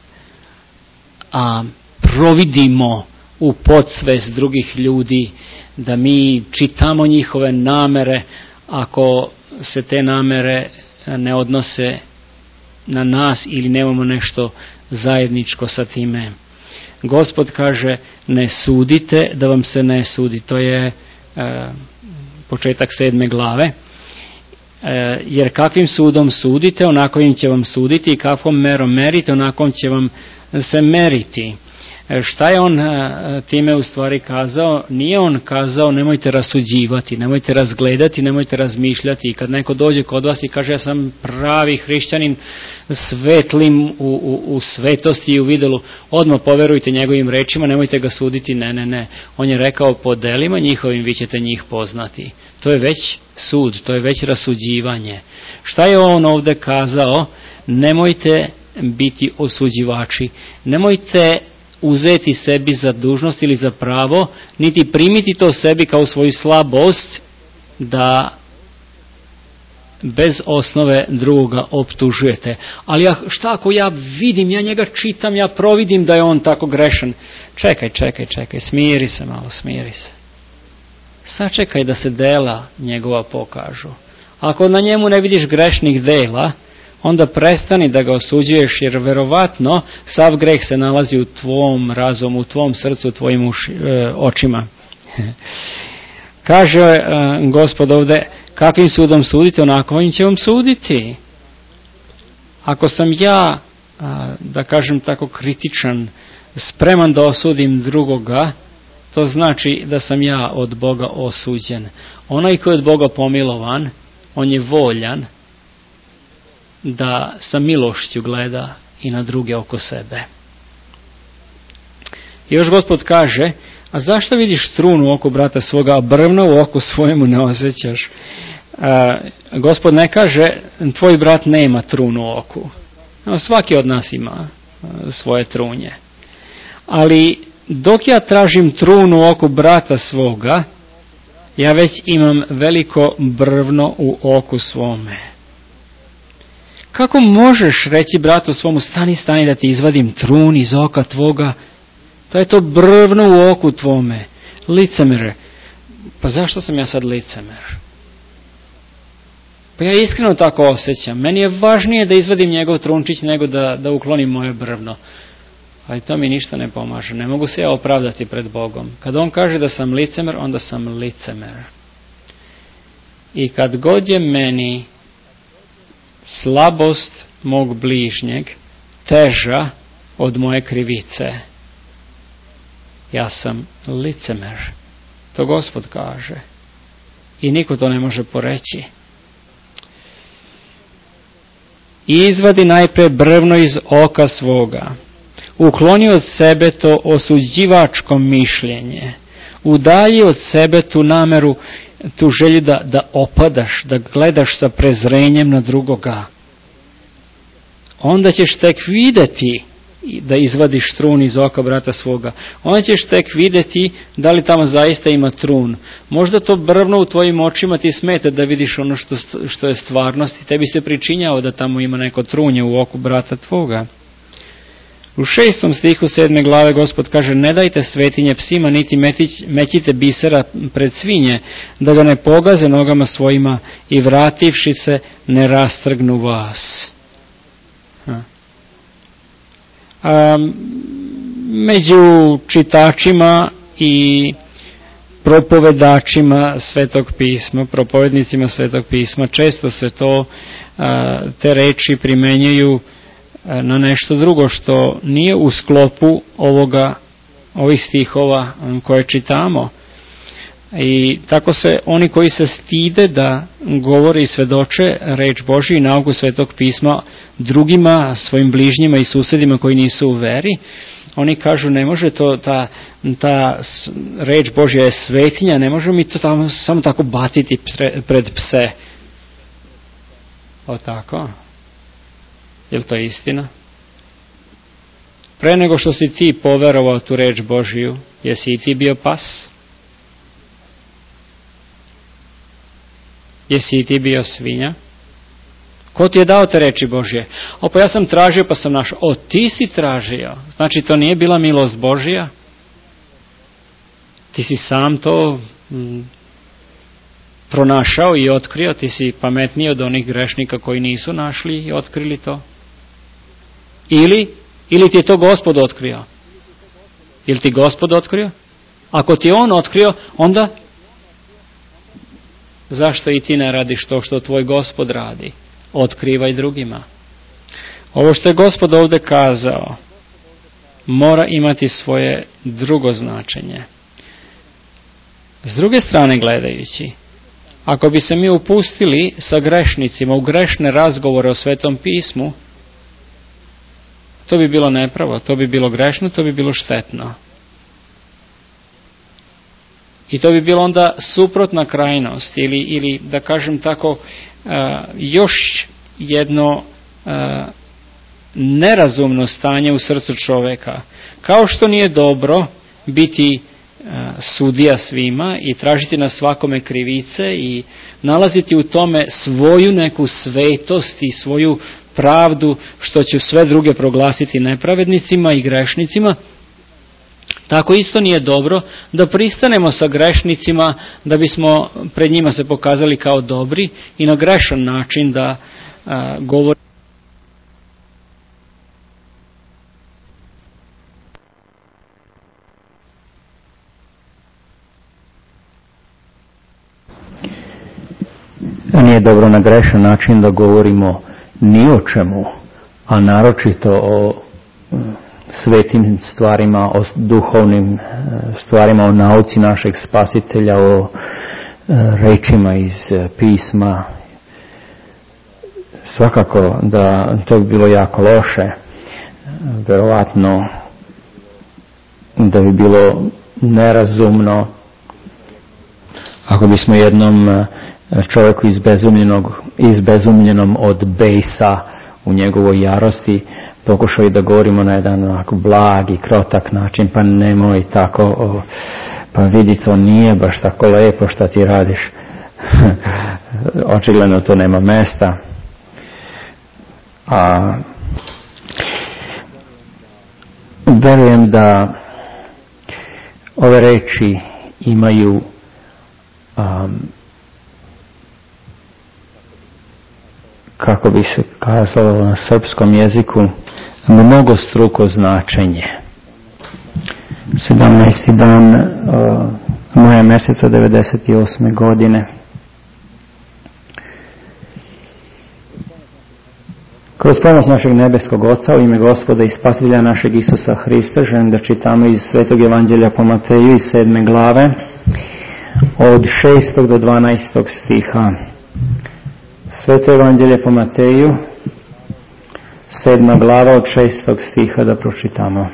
a, providimo u podsvest drugih ljudi, da mi čitamo njihove namere, ako se te namere ne odnose na nas ili nemamo nešto zajedničko sa time. Gospod kaže, ne sudite da vam se ne sudi. To je e, početak sedme glave. E, jer kakvim sudom sudite, onakovim će vam suditi, i kakvom merom merite, onakom će vam se meriti. E, šta je on e, time u stvari kazao? Nije on kazao nemojte rasuđivati, nemojte razgledati, nemojte razmišljati. I kad neko dođe kod vas i kaže ja sam pravi hrišćanin, svetlim u, u, u svetosti i u videlu, odmah poverujte njegovim rečima, nemojte ga suditi. Ne, ne, ne. On je rekao po delima njihovim vi ćete njih poznati. To je već sud, to je već rasuđivanje. Šta je on ovdje kazao? Nemojte biti osuđivači, nemojte uzeti sebi za dužnost ili za pravo, niti primiti to sebi kao svoju slabost, da bez osnove drugoga optužujete. Ali ja, šta ako ja vidim, ja njega čitam, ja providim da je on tako grešan. Čekaj, čekaj, čekaj, smiri se malo, smiri se. sačekaj da se dela njegova pokažu. Ako na njemu ne vidiš grešnih dela, onda prestani da ga osuđuješ, jer verovatno sav greh se nalazi u tvom razumu, u tvom srcu, u tvojim uši, e, očima. Kaže e, Gospod ovde, kakvim sudom sudite, onako im će vam suditi. Ako sam ja, a, da kažem tako kritičan, spreman da osudim drugoga, to znači da sam ja od Boga osuđen. Onaj koji je od Boga pomilovan, on je voljan da sa milošću gleda i na druge oko sebe. I još Gospod kaže, a zašto vidiš trunu u oku brata svoga, a brvno u oku svojemu ne osjećaš? A, Gospod ne kaže, tvoj brat nema trunu u oku. No, svaki od nas ima a, svoje trunje. Ali dok ja tražim trunu u oku brata svoga, ja već imam veliko brvno u oku svome. Kako možeš reći bratu svomu, stani, stani da ti izvadim trun iz oka tvoga? To je to brvno u oku tvome. Licemere. Pa zašto sam ja sad licemer? Pa ja iskreno tako osjećam. Meni je važnije da izvadim njegov trunčić nego da, da uklonim moje brvno. Ali to mi ništa ne pomaže. Ne mogu se ja opravdati pred Bogom. Kad on kaže da sam licemer, onda sam licemer. I kad god je meni slabost mog bližnjeg teža od moje krivice, ja sam licemer. To Gospod kaže. I niko to ne može poreći. Izvadi najpre brvno iz oka svoga. Ukloni od sebe to osuđivačko mišljenje. Udalji od sebe tu nameru, tu želju da, da opadaš, da gledaš sa prezrenjem na drugoga. Onda ćeš tek vidjeti da izvadiš trun iz oka brata svoga. Onda ćeš tek vidjeti da li tamo zaista ima trun. Možda to brvno u tvojim očima ti smeta da vidiš ono što, što je stvarnost i tebi se pričinjao da tamo ima neko trunje u oku brata tvoga. U šestom stihu sedme glave Gospod kaže, ne dajte svetinje psima, niti metić, mećite bisera pred svinje, da ga ne pogaze nogama svojima i vrativši se ne rastrgnu vas. A, među čitačima i propovedačima Svetog pisma, propovednicima Svetog pisma, često se to, a, te reči primenjuju na nešto drugo što nije u sklopu ovoga, ovih stihova koje čitamo. I tako se oni koji se stide da govore i svedoče reč Božju i nauku Svetog pisma drugima, svojim bližnjima i susedima koji nisu u veri, oni kažu ne može to, ta, ta reč Božja je svetinja, ne možemo mi to tamo samo tako baciti pre, pred pse. O tako? Je li to istina? Pre nego što si ti poverovao tu reč Božju, jesi i ti bio pas? Jesi i ti bio svinja? Ko ti je dao te reči Božje? O, pa ja sam tražio pa sam našao. O, ti si tražio. Znači to nije bila milost Božja? Ti si sam to mm, pronašao i otkrio, ti si pametniji od onih grešnika koji nisu našli i otkrili to? Ili, ili ti je to Gospod otkrio? Ili ti Gospod otkrio? Ako ti je on otkrio, onda zašto i ti ne radiš to što tvoj Gospod radi? Otkrivaj drugima. Ovo što je Gospod ovdje kazao mora imati svoje drugo značenje. S druge strane gledajući, ako bi se mi upustili sa grešnicima u grešne razgovore o Svetom pismu, to bi bilo nepravo, to bi bilo grešno, to bi bilo štetno. I to bi bilo onda suprotna krajnost ili, ili da kažem tako, uh, još jedno uh, nerazumno stanje u srcu čovjeka. Kao što nije dobro biti uh, sudija svima i tražiti na svakome krivice i nalaziti u tome svoju neku svetost i svoju pravdu što će sve druge proglasiti nepravednicima i grešnicima, Tako isto nije dobro da pristanemo sa grešnicima da bismo pred njima se pokazali kao dobri i na grešan način da a, govorimo. Nije dobro na grešan način da govorimo ni o čemu, a naročito o svetim stvarima, o duhovnim stvarima, o nauci našeg Spasitelja, o rečima iz pisma. Svakako da to bi bilo jako loše. Verovatno da bi bilo nerazumno ako bismo jednom čovjeku izbezumljenog, izbezumljenom od bejsa u njegovoj jarosti pokušali da govorimo na jedan onako blag i krotak način, pa nemoj tako, o, pa vidi, to nije baš tako lepo šta ti radiš. Očigledno to nema mesta. A verujem da ove reči imaju um, kako bi se kazalo na srpskom jeziku, mnogo struko značenje. sedamnaesti dan uh, maja meseca devedeset osme godine. Kroz pomoć našeg nebeskog Oca, u ime Gospoda i Spasitelja našeg Isusa Hrista, želim da čitamo iz Svetog Evanđelja po Mateju iz sedme glave, od šestog do dvanaestog stiha. Sveto Evanđelje po Mateju, sedma glava, od šestog stiha da pročitamo.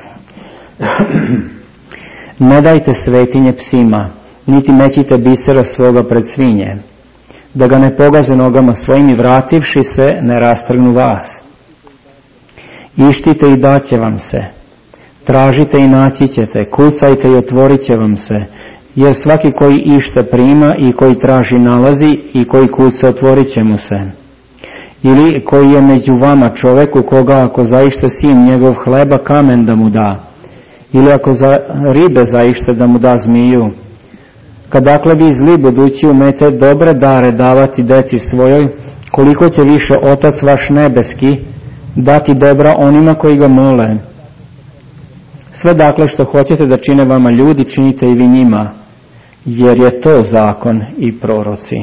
Ne dajte svetinje psima, niti mećite bisera svoga pred svinje, da ga ne pogaze nogama svojim i vrativši se ne rastrgnu vas. Ištite i daće vam se, tražite i naći ćete, kucajte i otvorit će vam se, jer svaki koji ište prima i koji traži nalazi i koji kuca otvorit će mu se. Ili koji je među vama čovjek u koga ako zaište sin njegov hleba kamen da mu da, ili ako za ribe zaište da mu da zmiju. Kad dakle vi zli budući umete dobre dare davati deci svojoj, koliko će više Otac vaš nebeski dati dobra onima koji ga mole. Sve dakle što hoćete da čine vama ljudi, činite i vi njima, jer je to zakon i proroci.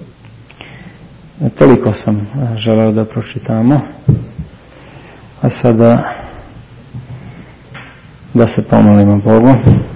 Toliko sam želeo da pročitamo. A sada da se pomolimo Bogu.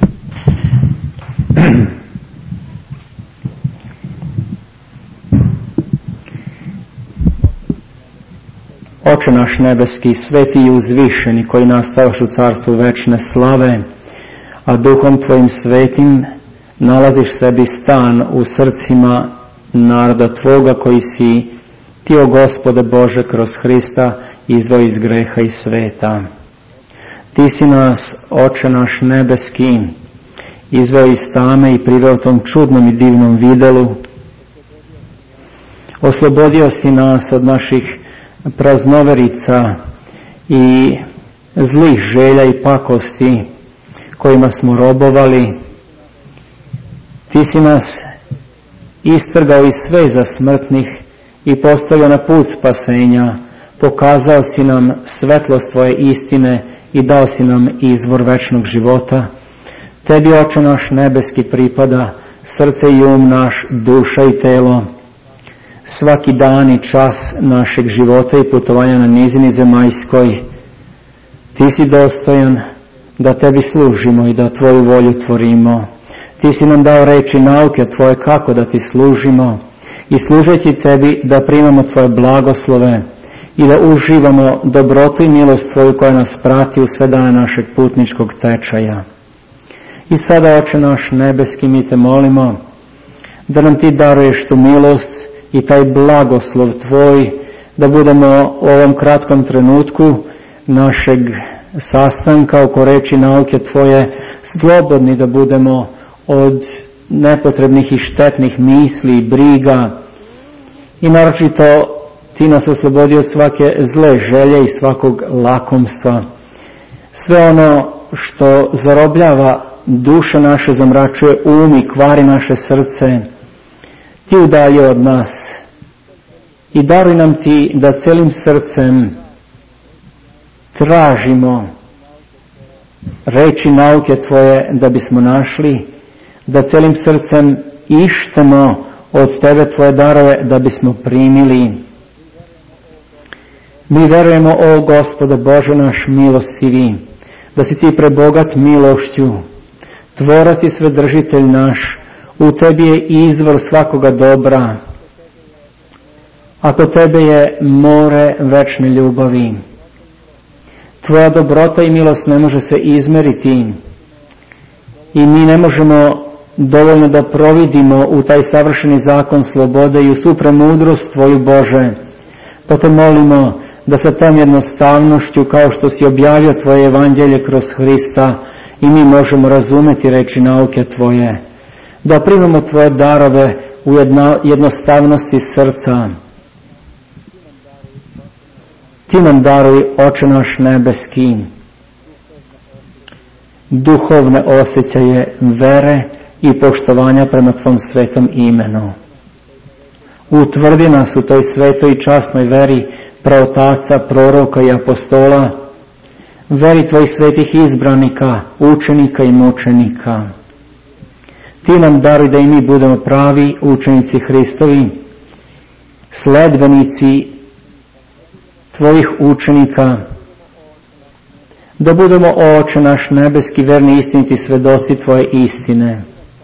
Oče naš nebeski, sveti i uzvišeni, koji nastavaš u carstvu večne slave, a duhom tvojim svetim nalaziš sebi stan u srcima naroda tvoga koji si ti, o Gospode Bože, kroz Hrista izveo iz greha i sveta. Ti si nas, Oče naš nebeski, izveo iz tame i priveo tom čudnom i divnom videlu. Oslobodio si nas od naših praznoverica i zlih želja i pakosti kojima smo robovali. Ti si nas istrgao iz sveza smrtnih i postavio na put spasenja, pokazao si nam svetlost tvoje istine i dao si nam izvor večnog života. Tebi, Oče naš nebeski, pripada srce i um naš, duša i telo, svaki dan i čas našeg života i putovanja na nizini zemaljskoj. Ti si dostojan da tebi služimo i da tvoju volju tvorimo. Ti si nam dao reči nauke tvoje kako da ti služimo i služeći tebi da primamo tvoje blagoslove i da uživamo dobrotu i milost tvoju koja nas prati u sve dane našeg putničkog tečaja. I sada, Oče naš nebeski, mi te molimo da nam ti daruješ tu milost i taj blagoslov tvoj, da budemo u ovom kratkom trenutku našeg sastanka oko reči nauke tvoje slobodni, da budemo od nepotrebnih i štetnih misli i briga, i naročito ti nas oslobodi od svake zle želje i svakog lakomstva. Sve ono što zarobljava duše naše, zamračuje um i kvari naše srce, ti udalji od nas i daruj nam ti da celim srcem tražimo reči nauke tvoje da bismo našli, da celim srcem ištemo od tebe tvoje darove da bismo primili. Mi verujemo, o Gospode Bože naš milostivi, da si ti prebogat milošću, tvorac i svedržitelj naš, u tebi je izvor svakoga dobra, a kod tebe je more večne ljubavi. Tvoja dobrota i milost ne može se izmeriti i mi ne možemo dovoljno da providimo u taj savršeni zakon slobode i u svu premudrost tvoju, Bože. Pa te molimo da sa tom jednostavnošću, kao što si objavio tvoje evanđelje kroz Hrista, i mi možemo razumeti reči nauke tvoje, da primamo tvoje darove u jedna, jednostavnosti srca. Ti nam daruj, Oče naš nebeski, duhovne osjećaje vere i poštovanja prema tvom svetom imenu. Utvrdi nas u toj svetoj i časnoj veri praotaca, proroka i apostola, veri tvojih svetih izbranika, učenika i mučenika. Ti nam daruj da i mi budemo pravi učenici Hristovi, sledbenici tvojih učenika, da budemo, Oče naš nebeski, verni, istiniti svedoci tvoje istine.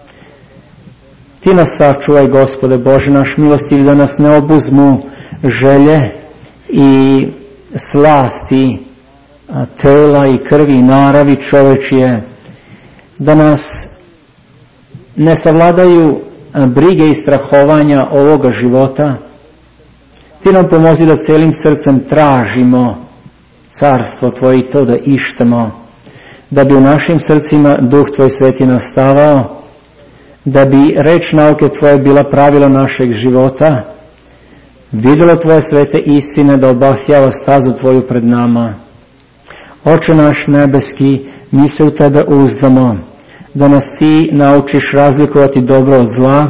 Ti nas sačuvaj, Gospode Bože naš milostivi, da nas ne obuzmu želje i slasti tela i krvi i naravi čovečije, da nas ne savladaju brige i strahovanja ovoga života. Ti nam pomozi da celim srcem tražimo carstvo tvoje i to da ištemo, da bi u našim srcima Duh tvoj sveti nastavao, da bi reč nauke tvoje bila pravilo našeg života, vidjelo tvoje svete istine da obasjava stazu tvoju pred nama. Oče naš nebeski, mi se u tebe uzdamo, da nas ti naučiš razlikovati dobro od zla,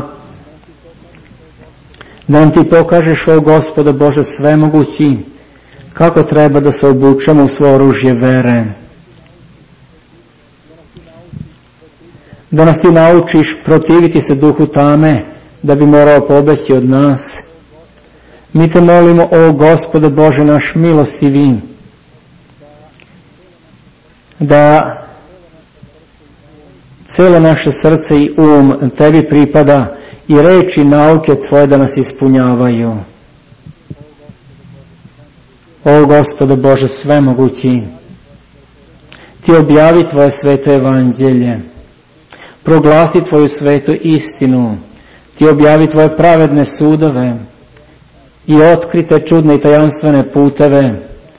da nam ti pokažeš, o Gospode Bože svemogući, kako treba da se obučemo u svo oružje vere. Da nas ti naučiš protiviti se duhu tame, da bi morao pobeći od nas. Mi te molimo, o Gospode Bože naš milostivi, da cijelo naše srce i um tebi pripada i reči nauke tvoje da nas ispunjavaju. O Gospode Bože svemogući, ti objavi tvoje sveto evanđelje, proglasi tvoju svetu istinu, ti objavi tvoje pravedne sudove i otkrite čudne i tajanstvene puteve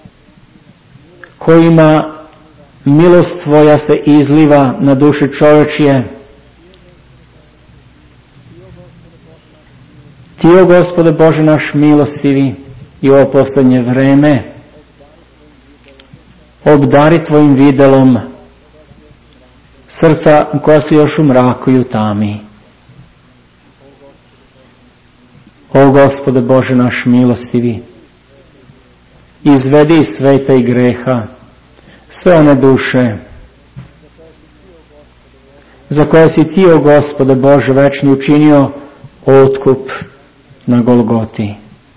kojima milost tvoja se izliva na duše čovečije. Ti, o Gospode Bože naš milostivi, i ovo posljednje vreme obdari tvojim videlom srca koja su još u mraku i u tami. O Gospode Bože naš milostivi, izvedi iz sveta i greha sve one duše za koje si ti, o Gospode Bože večni, učinio otkup na Golgoti.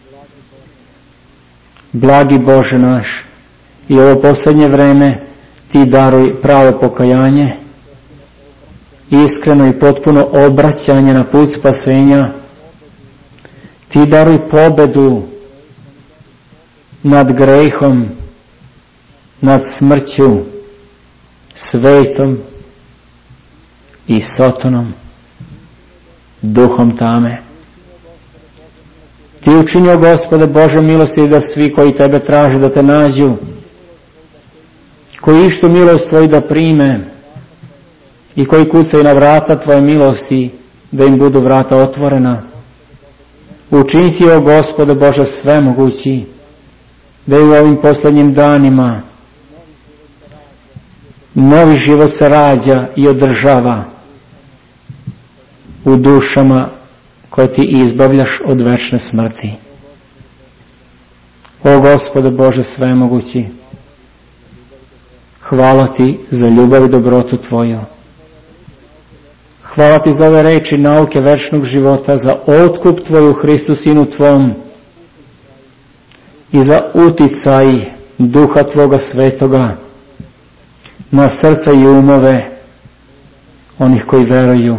Blagi Bože naš, i ovo posljednje vreme ti daruj pravo pokajanje, iskreno i potpuno obraćanje na put spasenja. Ti daruj pobedu nad grehom, nad smrću, svetom i Sotonom, duhom tame. Ti učinio, Gospode Bože milosti, da svi koji tebe traže da te nađu, koji ištu milost tvoju da prime i koji kucaju na vrata tvoje milosti, da im budu vrata otvorena. Učini ti, o Gospode Bože svemogući, da i u ovim posljednjim danima novi život se rađa i održava u dušama koje ti izbavljaš od večne smrti. O Gospode Bože svemogući, hvala ti za ljubav i dobrotu tvoju. Hvala ti za ove reči nauke večnog života, za otkup tvoj u Hristu Sinu tvom i za uticaj Duha tvoga svetoga na srca i umove onih koji veruju.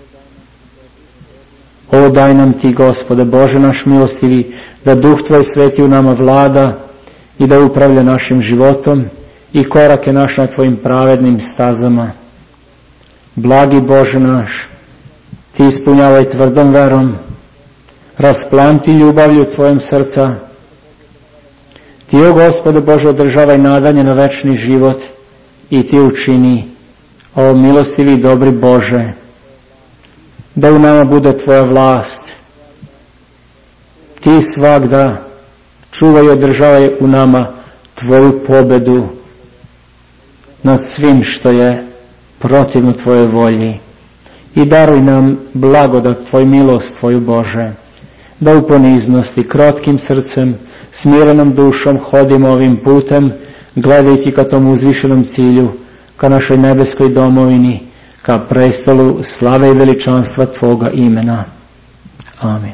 O daj nam ti, Gospode Bože naš milostivi, da Duh tvoj sveti u nama vlada i da upravlja našim životom i korake naše na tvojim pravednim stazama. Blagi Bože naš, ti ispunjavaj tvrdom verom, rasplanti ljubavlju tvojom srca. Ti, o Gospode Bože, održavaj nadanje na večni život i ti učini, o milostivi i dobri Bože, da u nama bude tvoja vlast. Ti svagda čuvaj i održavaj u nama tvoju pobedu nad svim što je protivno tvojoj volji. I daruj nam blagodat tvoj, milost tvoju, Bože, da u poniznosti, krotkim srcem, smirenom dušom hodimo ovim putem, gledajući ka tom uzvišenom cilju, ka našoj nebeskoj domovini, ka prestolu slave i veličanstva tvoga imena. Amen.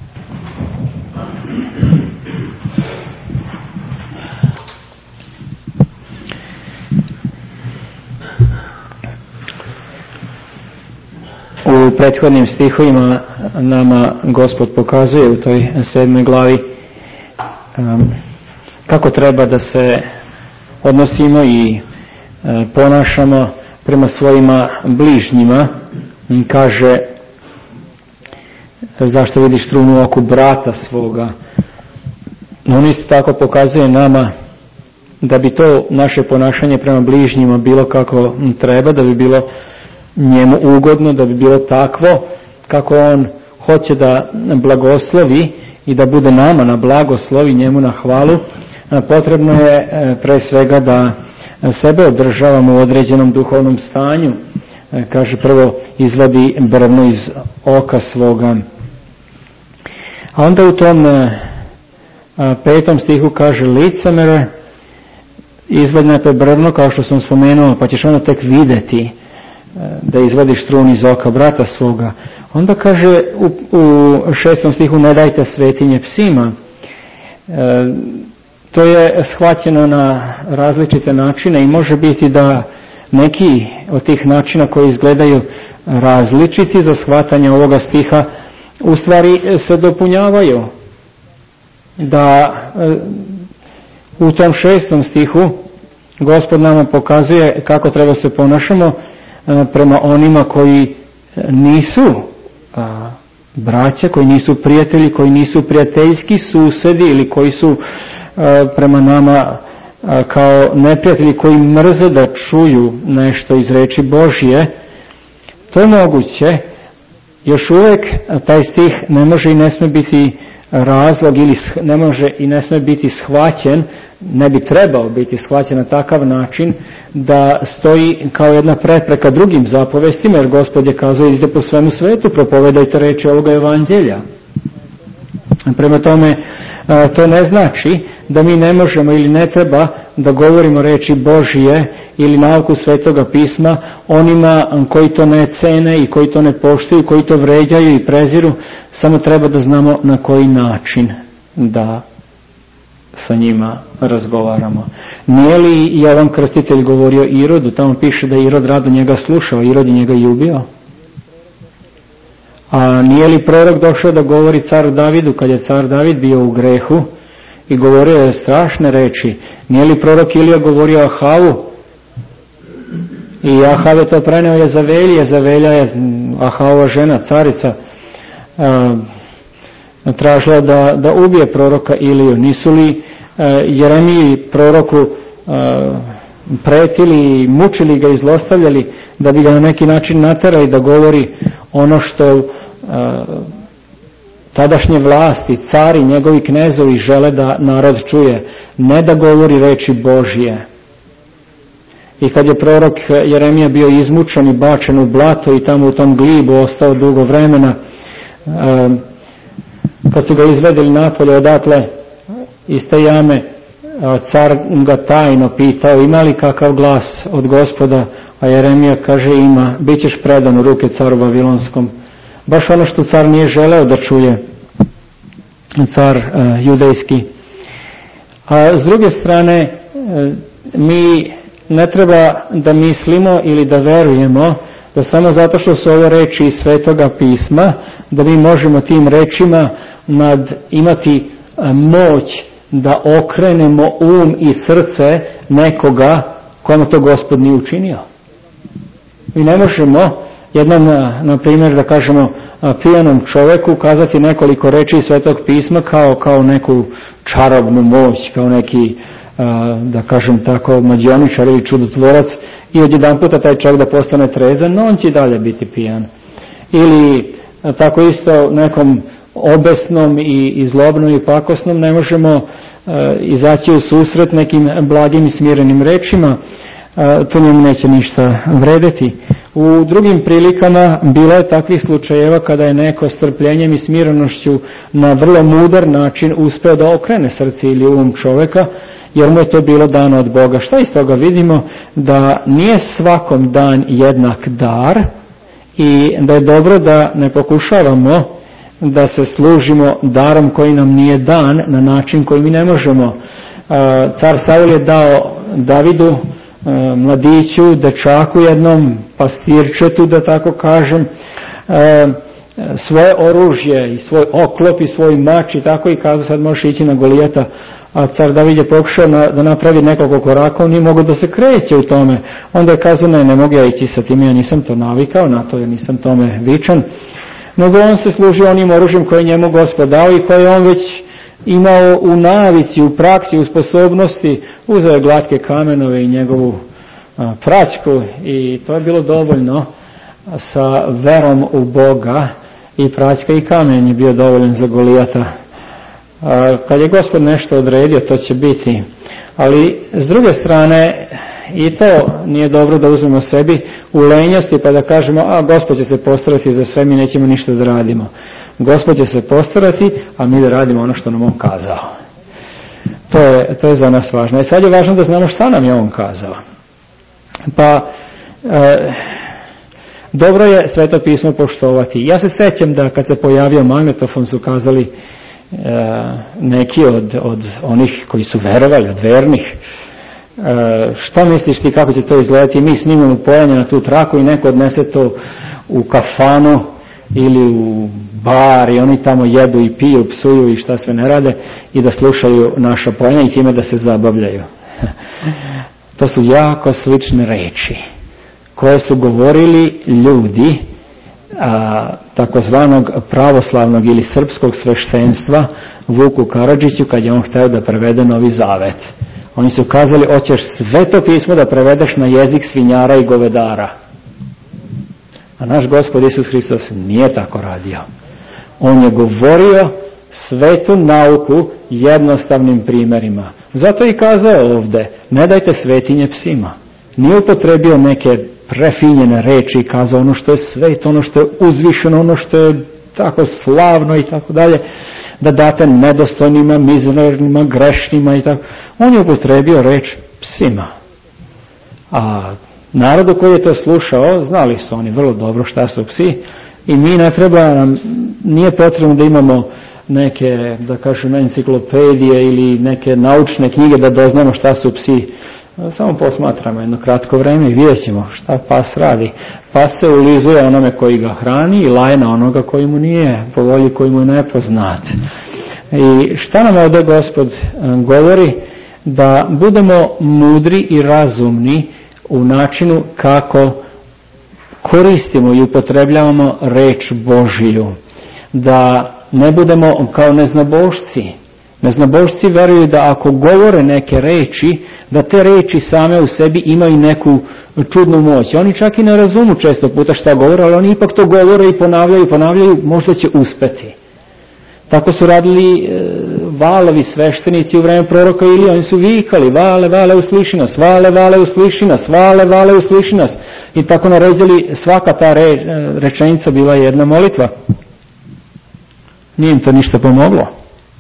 U prethodnim stihovima nama Gospod pokazuje u toj sedmoj glavi um, kako treba da se odnosimo i uh, ponašamo prema svojima bližnjima. Kaže, zašto vidiš trunu u oku brata svoga. On isto tako pokazuje nama da bi to naše ponašanje prema bližnjima bilo kako treba, da bi bilo njemu ugodno, da bi bilo takvo kako on hoće da blagoslovi i da bude nama na blagoslovi, njemu na hvalu. Potrebno je pre svega da sebe održavamo u određenom duhovnom stanju. Kaže, prvo izvadi brvno iz oka svoga. A onda u tom petom stihu kaže, licemere, izvadi najpre brvno, kao što sam spomenuo, pa ćeš onda tek vidjeti da izvadiš trun iz oka brata svoga. Onda kaže u, u šestom stihu, ne dajte svetinje psima. E, to je shvaćeno na različite načine i može biti da neki od tih načina koji izgledaju različiti za shvatanje ovoga stiha u stvari se dopunjavaju. Da e, u tom šestom stihu Gospod nama pokazuje kako treba se ponašamo prema onima koji nisu a, braća, koji nisu prijatelji, koji nisu prijateljski susedi ili koji su a, prema nama a, kao neprijatelji, koji mrze da čuju nešto iz reči Božje. To je moguće. Još uvijek taj stih ne može i ne smije biti razlog ili ne može i ne smije biti shvaćen, ne bi trebao biti shvaćen na takav način da stoji kao jedna prepreka drugim zapovestima, jer Gospod je kazao, idite po svemu svetu, propovedajte reči ovoga evanđelja. Prema tome, to ne znači da mi ne možemo ili ne treba da govorimo reči Božije ili nauku Svetoga pisma onima koji to ne cene i koji to ne poštuju, koji to vređaju i preziru, samo treba da znamo na koji način da sa njima razgovaramo. Nije li Jovan Krstitelj govorio Irodu, tamo piše da je Irod rado njega slušao, Irod je njega i ubio? A nije li prorok došao da govori caru Davidu kad je car David bio u grehu i govorio je strašne reči? Nije li prorok Ilija govorio Ahavu? I Ahav je to preneo Jezavelji, Jezavelja je Ahavova žena, carica, a, tražila da, da ubije proroka Iliju. Nisu li a, Jeremiji proroku a, pretili i mučili ga i zlostavljali da bi ga na neki način naterali da govori ono što a, tadašnje vlasti, cari, njegovi knezovi žele da narod čuje, ne da govori reči Božje. i kad je prorok Jeremija bio izmučen i bačen u blato i tamo u tom glibu ostao dugo vremena, kad su ga izvedeli napolje odatle iz te jame, car ga tajno pitao ima li kakav glas od Gospoda, a Jeremija kaže ima, bit ćeš predan u ruke caru Vavilonskom. Baš ono što car nije želeo da čuje, car uh, judejski. A s druge strane, mi ne treba da mislimo ili da verujemo da samo zato što su ove reči iz Svetoga pisma, da mi možemo tim rečima nad, imati moć da okrenemo um i srce nekoga kojemu to Gospod nije učinio. Mi ne možemo jednom, na primjer, da kažemo pijanom čovjeku kazati nekoliko reči iz Svetog pisma kao, kao neku čarobnu moć, kao neki, da kažem tako, mađioničar ili čudotvorac i odjedan puta taj čovjek da postane trezan, no on će i dalje biti pijan. Ili tako isto nekom obesnom i, i zlobnom i pakosnom ne možemo uh, izaći u susret nekim blagim i smirenim rečima, uh, to njemu neće ništa vredeti. U drugim prilikama bilo je takvih slučajeva kada je neko strpljenjem i smirenošću na vrlo mudar način uspeo da okrene srce ili um čovjeka, jer mu je to bilo dano od Boga. Šta iz toga vidimo? Da nije svakom dan jednak dar i da je dobro da ne pokušavamo da se služimo darom koji nam nije dan na način koji mi ne možemo. Car Saul je dao Davidu, mladiću, dečaku jednom, pastirčetu da tako kažem, svoje oružje i svoj oklop i svoj mač i tako i kazao sad možeš ići na Golijata. A car David je pokušao na, da napravi nekoliko koraka, on nije mogao da se kreće u tome. Onda je kazao ne, ne mogu ja ići sa tim, ja nisam to navikao, na to ja nisam tome vičan. Nego on se služio onim oružjem koje njemu Gospod dao i koje on već imao u navici, u praksi, u sposobnosti. Uzeo je glatke kamenove i njegovu a, praćku i to je bilo dovoljno sa verom u Boga i praćka i kamen je bio dovoljan za Golijata. A, kad je Gospod nešto odredio, to će biti. Ali s druge strane, i to nije dobro da uzmemo sebi u lenjosti pa da kažemo, a Gospod će se postarati za sve, mi nećemo ništa da radimo. Gospod će se postarati, a mi da radimo ono što nam on kazao. To je, to je za nas važno. I sad je važno da znamo šta nam je on kazao. Pa, e, dobro je Sveto pismo poštovati. Ja se sećam da kad se pojavio magnetofon su kazali e, neki od, od onih koji su verovali, od vernih, e, šta misliš ti kako će to izgledati? Mi snimamo pojanje na tu traku i neko odnese to u kafanu ili u bar i oni tamo jedu i piju, psuju i šta sve ne rade i da slušaju naša pojanja i time da se zabavljaju. To su jako slične reči koje su govorili ljudi a, takozvanog pravoslavnog ili srpskog sveštenstva Vuku Karadžiću kad je on hteo da prevede Novi Zavet. Oni su kazali, hoćeš Sveto pismo da prevedeš na jezik svinjara i govedara. A naš Gospod Isus Hristos nije tako radio. On je govorio svetu nauku jednostavnim primjerima. Zato i kazao ovdje, ne dajte svetinje psima. Nije upotrebio neke prefinjene reči i kazao ono što je svet, ono što je uzvišeno, ono što je tako slavno i tako dalje, da date nedostojnima, mizernima, grešnima i tako. On je upotrebio reč psima. A narodu koji je to slušao, znali su oni vrlo dobro šta su psi i mi ne treba nam, nije potrebno da imamo neke, da kažem, enciklopedije ili neke naučne knjige da doznamo šta su psi. Samo posmatramo jedno kratko vreme i vidjet ćemo šta pas radi. Pas se ulizuje onome koji ga hrani i laje na onoga koji mu nije po volji, koji mu je nepoznat. I šta nam ovdje Gospod govori? Da budemo mudri i razumni u načinu kako koristimo i upotrebljavamo reč Božiju. Da ne budemo kao neznabošci. Neznabošci veruju da ako govore neke reči, da te reči same u sebi imaju neku čudnu moć. Oni čak i ne razumu često puta šta govore, ali oni ipak to govore i ponavljaju i ponavljaju, možda će uspeti. Tako su radili valovi sveštenici u vreme proroka Ilije, oni su vikali vale, vale, usliši nas, vale, vale, usliši nas, vale, vale, usliši nas. I tako naređali, svaka ta re, rečenica bila je jedna molitva. Nije im to ništa pomoglo.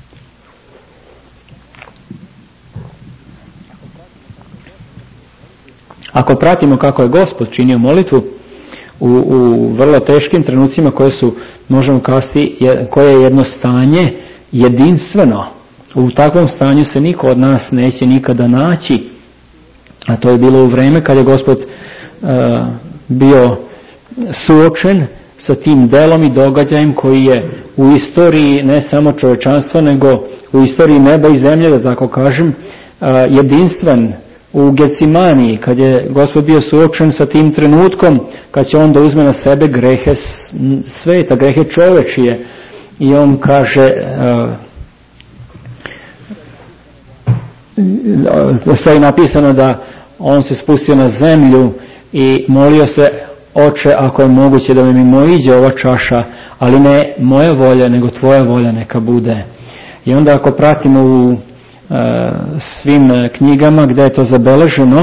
Ako pratimo kako je Gospod činio molitvu u, u vrlo teškim trenucima koje su, možemo kazati, koje je jedno stanje jedinstveno. U takvom stanju se niko od nas neće nikada naći. A to je bilo u vreme kad je Gospod uh, bio suočen sa tim delom i događajem koji je u istoriji ne samo čovječanstva, nego u istoriji neba i zemlje, da tako kažem, uh, jedinstven. U Getsemaniji, kad je Gospod bio suočen sa tim trenutkom, kad će on da uzme na sebe grehe sveta, grehe čovečije, i on kaže, uh, sve je napisano da on se spustio na zemlju i molio se, Oče, ako je moguće da mi mimoiđe ova čaša, ali ne moja volja, nego tvoja volja neka bude. I onda ako pratimo u svim knjigama gdje je to zabeleženo,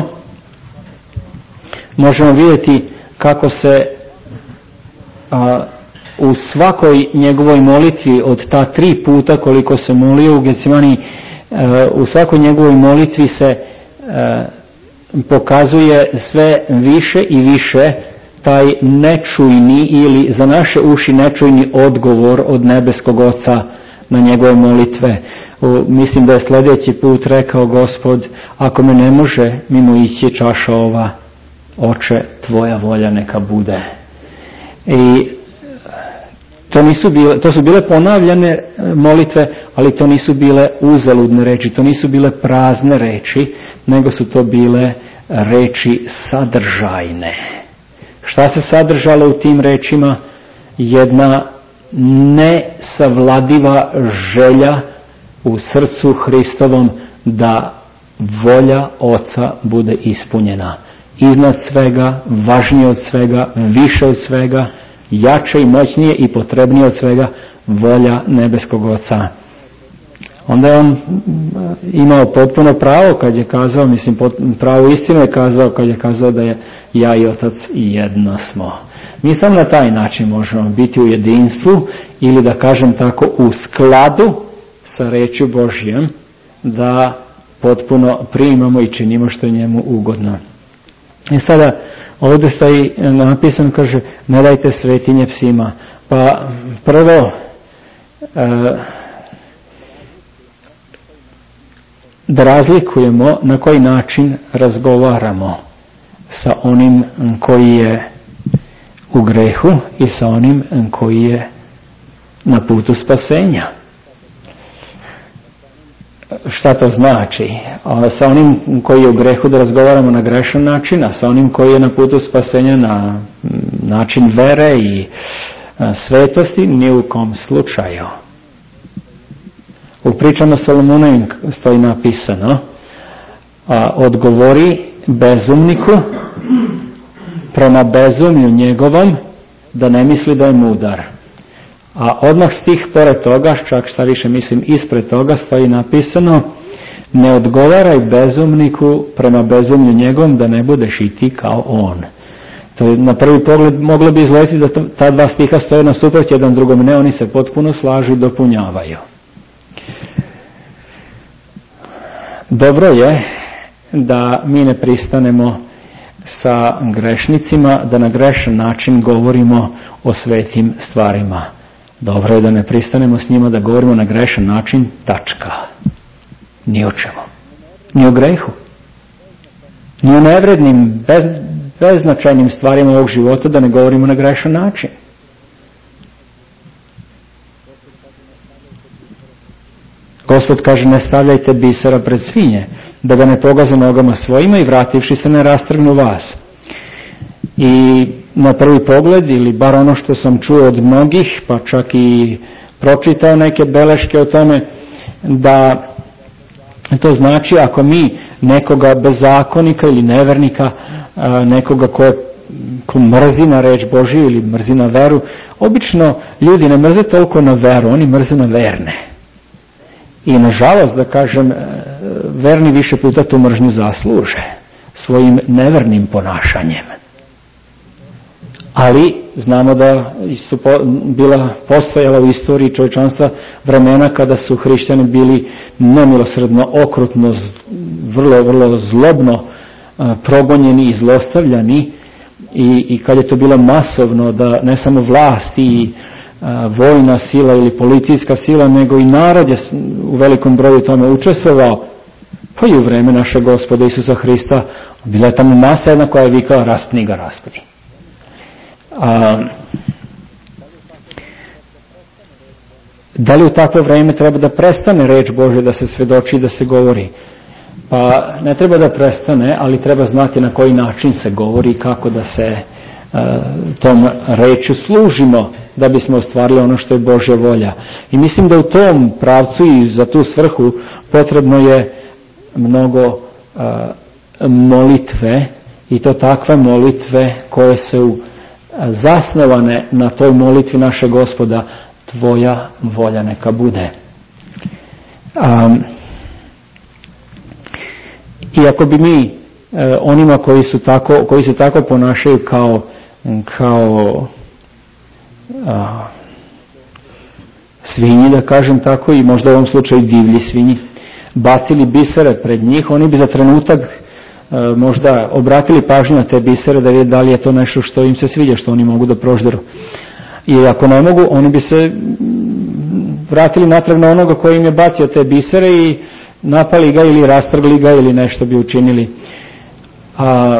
možemo vidjeti kako se a, u svakoj njegovoj molitvi od ta tri puta koliko se molio u Getsemani, a, u svakoj njegovoj molitvi se a, pokazuje sve više i više taj nečujni ili za naše uši nečujni odgovor od nebeskog Oca na njegove molitve. Mislim da je sljedeći put rekao Gospod, ako me ne može mimo ići čaša ova, Oče, tvoja volja neka bude. I to, nisu bile, to su bile ponavljane molitve, ali to nisu bile uzaludne reči, to nisu bile prazne reči, nego su to bile reči sadržajne. Šta se sadržalo u tim rečima? Jedna nesavladiva želja u srcu Hristovom da volja Oca bude ispunjena. Iznad svega, važnije od svega, više od svega, jače i moćnije i potrebnije od svega, volja nebeskog Oca. Onda je on imao potpuno pravo kad je kazao, mislim pravo istinu je kazao kad je kazao da je ja i Otac jedno smo. Mi samo na taj način možemo biti u jedinstvu ili da kažem tako u skladu sa rečju Božjom, da potpuno primamo i činimo što je njemu ugodno. I sada ovdje stoji napisano, kaže, ne dajte svetinje psima. Pa prvo e, da razlikujemo na koji način razgovaramo sa onim koji je u grehu i sa onim koji je na putu spasenja. Šta to znači? A sa onim koji je u grehu da razgovaramo na grešan način, a sa onim koji je na putu spasenja na način vere i svetosti, ni u kom slučaju. U pričama Solomonovim stoji napisano, a, odgovori bezumniku prema bezumlju njegovom, da ne misli da je mudar. A odmah stih pored toga, čak šta više mislim ispred toga, stoji napisano, ne odgovaraj bezumniku prema bezumlju njegovom, da ne budeš i ti kao on. To je, na prvi pogled moglo bi izletiti da ta dva stiha stoje nasuprot jedan drugom, ne, oni se potpuno slažu i dopunjavaju. Dobro je da mi ne pristanemo sa grešnicima, da na grešan način govorimo o svetim stvarima. Dobro je da ne pristanemo s njima da govorimo na grešan način, tačka. Ni o čemu. Ni o grehu. Ni o nevrednim, bez, beznačajnim stvarima ovog života da ne govorimo na grešan način. Gospod kaže, ne stavljajte bisera pred svinje, da ga ne pogaze nogama svojima i vrativši se ne rastrgnu vas. I na prvi pogled, ili bar ono što sam čuo od mnogih, pa čak i pročitao neke beleške o tome, da to znači ako mi nekoga bezakonika ili nevernika, nekoga ko, je, ko mrzi na reč Božiju ili mrzi na veru, obično ljudi ne mrze toliko na veru, oni mrze na verne. I nažalost, da kažem, verni više puta tu mržnju zasluže svojim nevernim ponašanjem. Ali znamo da su bila postojala u istoriji čovječanstva vremena kada su hrišćani bili nemilosrdno, okrutno, vrlo, vrlo zlobno progonjeni i zlostavljani i, i kad je to bilo masovno, da ne samo vlast i a, vojna sila ili policijska sila, nego i narod je u velikom broju tome učestvovao, pa i u vreme našeg Gospoda Isusa Hrista bila je tamo masa jedna koja je vikala raspni ga, raspni. A, da li u takvo vrijeme treba da prestane reč Božja da se svedoči i da se govori? Pa ne treba da prestane, ali treba znati na koji način se govori i kako da se a, tom rečju služimo da bismo ostvarili ono što je Božja volja. I mislim da u tom pravcu i za tu svrhu potrebno je mnogo a, molitve, i to takve molitve koje su zasnovane na toj molitvi našeg Gospoda, tvoja volja neka bude. Um, I ako bi mi e, onima koji su tako, koji se tako ponašaju kao, kao a, svinji, da kažem tako, i možda u ovom slučaju divlji svinji, bacili bisere pred njih, oni bi za trenutak možda obratili pažnju na te bisere da vide da li je to nešto što im se sviđa, što oni mogu da prožderu. I ako ne mogu, oni bi se vratili natrag na onoga koji im je bacio te bisere i napali ga ili rastrgli ga ili nešto bi učinili. A,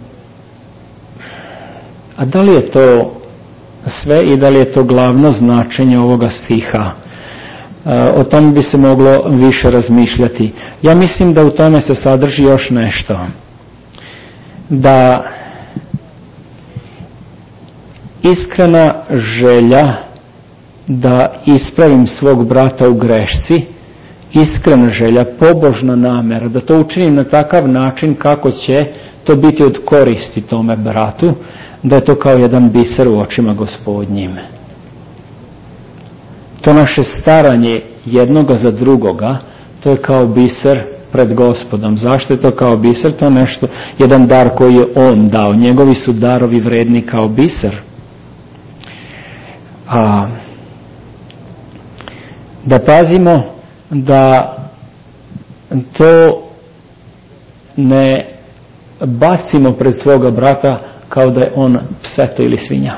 a da li je to sve i da li je to glavno značenje ovoga stiha? O tome bi se moglo više razmišljati. Ja mislim da u tome se sadrži još nešto. Da iskrena želja da ispravim svog brata u grešci, iskrena želja, pobožna namjera, da to učinim na takav način kako će to biti od koristi tome bratu, da je to kao jedan biser u očima Gospodnjim. To naše staranje jednoga za drugoga, to je kao biser pred Gospodom. Zašto je to kao biser? To je nešto, jedan dar koji je On dao. Njegovi su darovi vredni kao biser. A da pazimo da to ne bacimo pred svoga brata kao da je on pseto ili svinja.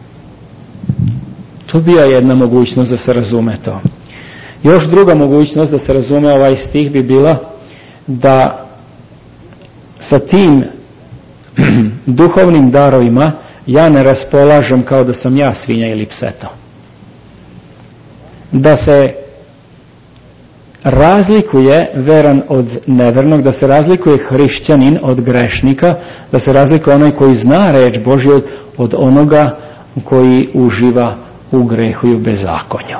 To bi jedna mogućnost da se razume to. Još druga mogućnost da se razume ovaj stih bi bila da sa tim duhovnim darovima ja ne raspolažem kao da sam ja svinja ili pseto. Da se razlikuje veran od nevernog, da se razlikuje hrišćanin od grešnika, da se razlikuje onaj koji zna reč Božju od onoga koji uživa u grehu i u bezakonju.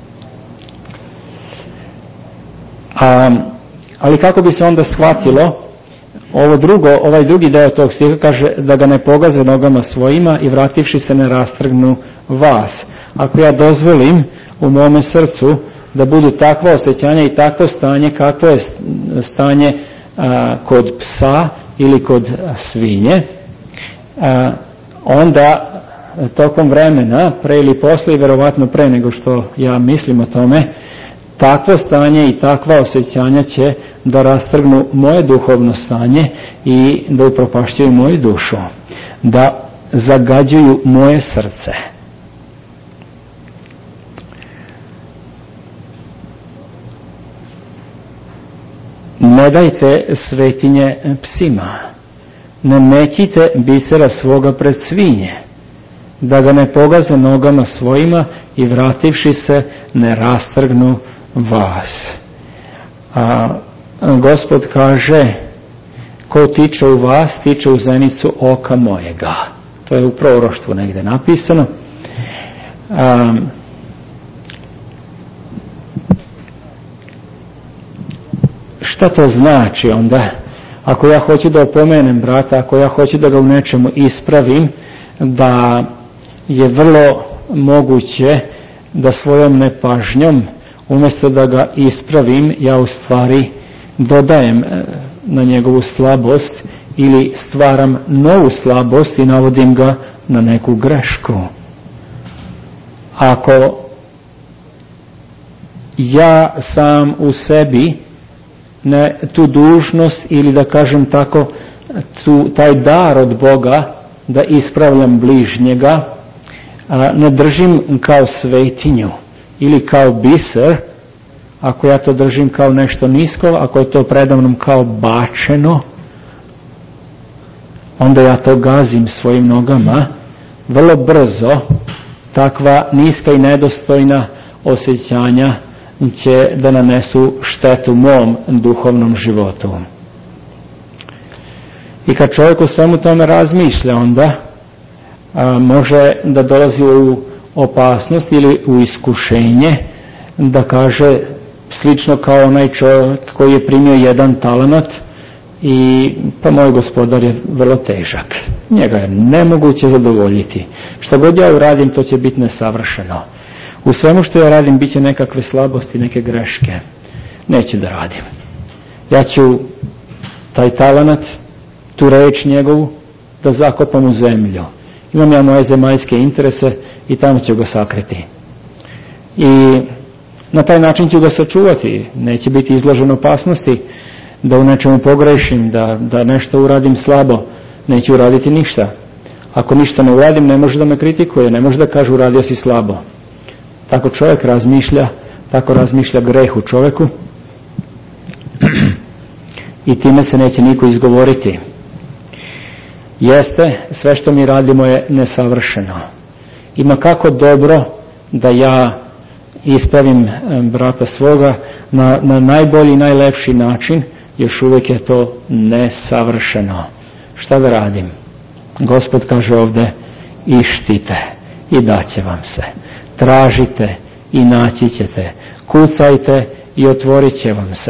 A, ali kako bi se onda shvatilo ovo drugo, ovaj drugi deo tog stiha kaže da ga ne pogaze nogama svojima i vrativši se ne rastrgnu vas. Ako ja dozvolim u mome srcu da budu takva osjećanja i takvo stanje kakvo je stanje a, kod psa ili kod svinje, a, onda tokom vremena, pre ili posle i verovatno pre nego što ja mislim o tome, takvo stanje i takva osjećanja će da rastrgnu moje duhovno stanje i da upropašćuju moju dušu, da zagađuju moje srce. Ne dajte svetinje psima, ne mećite bisera svoga pred svinje, da ga ne pogaze nogama svojima i vrativši se ne rastrgnu vas. A Gospod kaže, ko tiče u vas, tiče u zenicu oka mojega. To je u proroštvu negdje napisano. A, šta to znači onda? Ako ja hoću da opomenem brata, ako ja hoću da ga u nečemu ispravim, da je vrlo moguće da svojom nepažnjom umjesto da ga ispravim, ja u stvari dodajem na njegovu slabost ili stvaram novu slabost i navodim ga na neku grešku. Ako ja sam u sebi ne, tu dužnost ili da kažem tako tu, taj dar od Boga da ispravljam bližnjega a, ne držim kao svetinju ili kao biser, ako ja to držim kao nešto nisko, ako je to predamnom kao bačeno, onda ja to gazim svojim nogama. Vrlo brzo takva niska i nedostojna osjećanja će da nanesu štetu mom duhovnom životu. I kad čovjek u svemu tome razmišlja, onda a, može da dolazi u opasnost ili u iskušenje da kaže slično kao onaj čovjek koji je primio jedan talenat i pa moj gospodar je vrlo težak. Njega je nemoguće zadovoljiti. Što god ja uradim, to će biti nesavršeno. U svemu što ja radim bit će nekakve slabosti, neke greške. Neću da radim. Ja ću taj talenat, tu reč njegovu, da zakopam u zemlju. Imam ja moje zemaljske interese i tamo ću ga sakriti. I na taj način ću ga sačuvati. Neće biti izložen opasnosti da u nečemu pogrešim, da, da nešto uradim slabo. Neću uraditi ništa. Ako ništa ne uradim, ne može da me kritikuje, ne može da kaže uradio si slabo. Tako čovjek razmišlja, tako razmišlja greh u čovjeku i time se neće niko izgovoriti. Jeste, sve što mi radimo je nesavršeno. Ima kako dobro da ja ispravim brata svoga na, na najbolji, najlepši način, još uvijek je to nesavršeno. Šta da radim? Gospod kaže ovdje, ištite i daće vam se. Tražite i naći ćete. Kucajte i otvorit će vam se.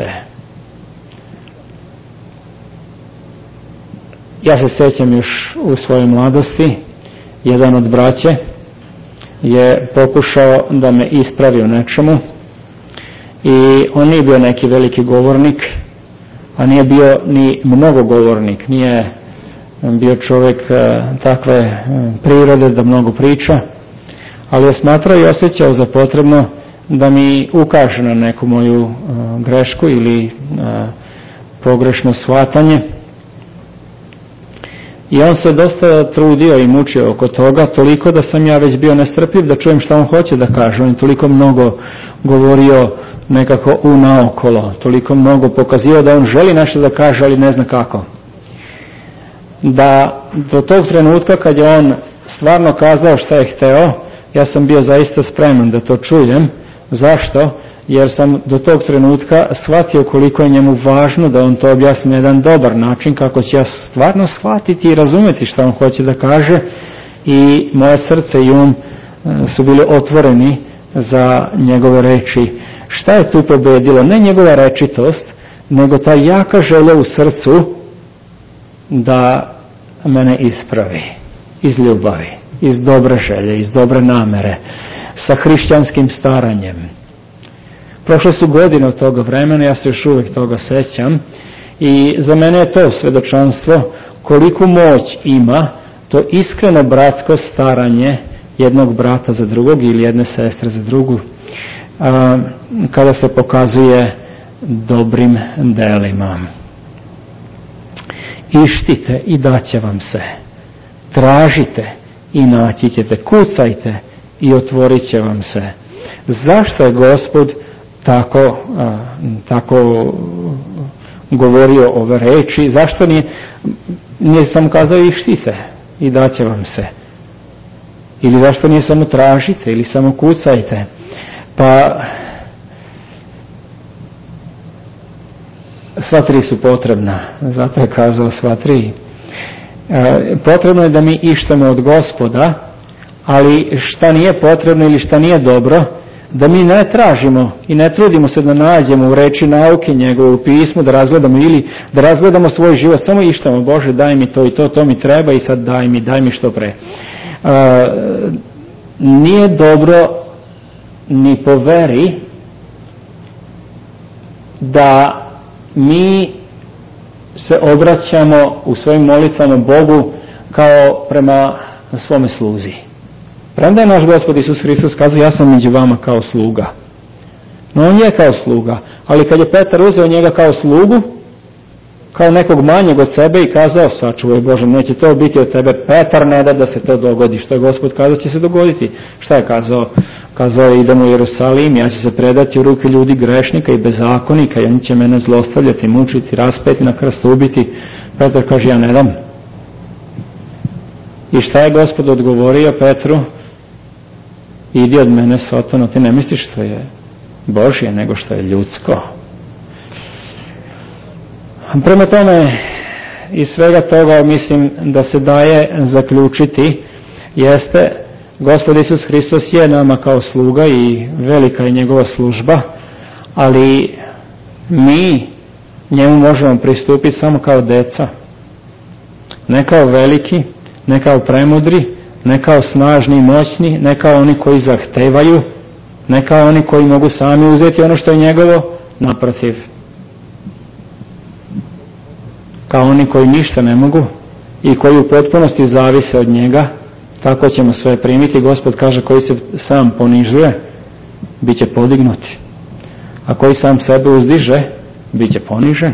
Ja se sjećam još u svojoj mladosti, jedan od braće je pokušao da me ispravi u nečemu i on nije bio neki veliki govornik, a nije bio ni mnogo govornik, nije bio čovjek takve prirode da mnogo priča, ali je smatrao i osjećao za potrebno da mi ukaže na neku moju grešku ili pogrešno shvatanje. I on se dosta trudio i mučio oko toga, toliko da sam ja već bio nestrpljiv da čujem šta on hoće da kaže. On je toliko mnogo govorio nekako unaokolo, toliko mnogo pokazio da on želi nešto da kaže, ali ne zna kako. Da do tog trenutka kad je on stvarno kazao šta je hteo, ja sam bio zaista spreman da to čujem. Zašto? Jer sam do tog trenutka shvatio koliko je njemu važno da on to objasni na jedan dobar način, kako će ja stvarno shvatiti i razumjeti šta on hoće da kaže, i moje srce i um su bili otvoreni za njegove reči. Šta je tu pobedilo? Ne njegova rečitost, nego ta jaka želja u srcu da mene ispravi iz ljubavi, iz dobre želje, iz dobre namere, sa hrišćanskim staranjem. Prošle su godine od toga vremena, ja se još uvijek toga sećam, i za mene je to svjedočanstvo koliko moć ima to iskreno bratsko staranje jednog brata za drugog ili jedne sestre za drugu, a, kada se pokazuje dobrim delima. Ištite i daće vam se. Tražite i naći ćete. Kucajte i otvorit će vam se. Zašto je Gospod tako, a, tako govorio ove reči? Zašto nije, nije samo kazao ištite i daće vam se? Ili zašto nije samo tražite ili samo kucajte? Pa sva tri su potrebna, zato je kazao sva tri. E, potrebno je da mi ištemo od Gospoda, ali šta nije potrebno ili šta nije dobro, da mi ne tražimo i ne trudimo se da nađemo u reči nauke njegove, u pismu, da razgledamo ili da razgledamo svoj život, samo ištamo, Bože daj mi to i to, to mi treba i sad daj mi, daj mi što pre. E, nije dobro ni po veri da mi se obraćamo u svojim molitvama Bogu kao prema svome sluzi. Premda je naš Gospod Isus Hristos kazao, ja sam među vama kao sluga. No on je kao sluga, ali kad je Petar uzeo njega kao slugu, kao nekog manjeg od sebe i kazao, sačuvaj Bože, neće to biti od tebe, Petar ne da da se to dogodi. Što je Gospod kazao će se dogoditi? Šta je kazao? Kazao je, idemo u Jerusalim, ja ću se predati u ruke ljudi grešnika i bezakonika i oni će mene zlostavljati, mučiti, raspeti, na krstu ubiti. Petar kaže, ja ne dam. I šta je Gospod odgovorio Petru? Idi od mene, Satano, ti ne misliš što je Božje, nego što je ljudsko. Prema tome, iz svega toga mislim da se daje zaključiti, jeste, Gospod Isus Hristos je nama kao sluga i velika je njegova služba, ali mi njemu možemo pristupiti samo kao deca. Ne kao veliki, ne kao premudri, ne kao snažni i moćni, ne kao oni koji zahtevaju, ne kao oni koji mogu sami uzeti ono što je njegovo, naprotiv. Kao oni koji ništa ne mogu i koji u potpunosti zavise od njega, tako ćemo sve primiti. Gospod kaže, koji se sam ponižuje, bit će podignuti. A koji sam sebe uzdiže, bit će ponižen.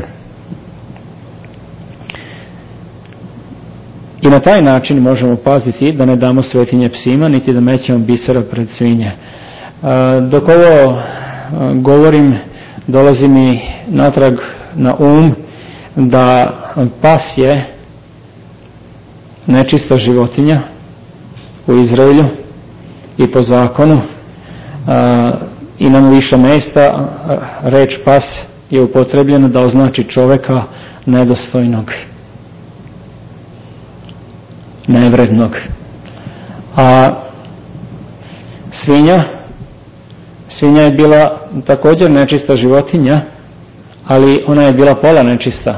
I na taj način možemo paziti da ne damo svetinje psima, niti da mećemo bisera pred svinje. Dok ovo govorim, dolazi mi natrag na um da pas je nečista životinja u Izraelju i po zakonu i na više mjesta reč pas je upotrebljena da označi čoveka nedostojnog, nevrednog. A svinja svinja je bila također nečista životinja, ali ona je bila pola nečista.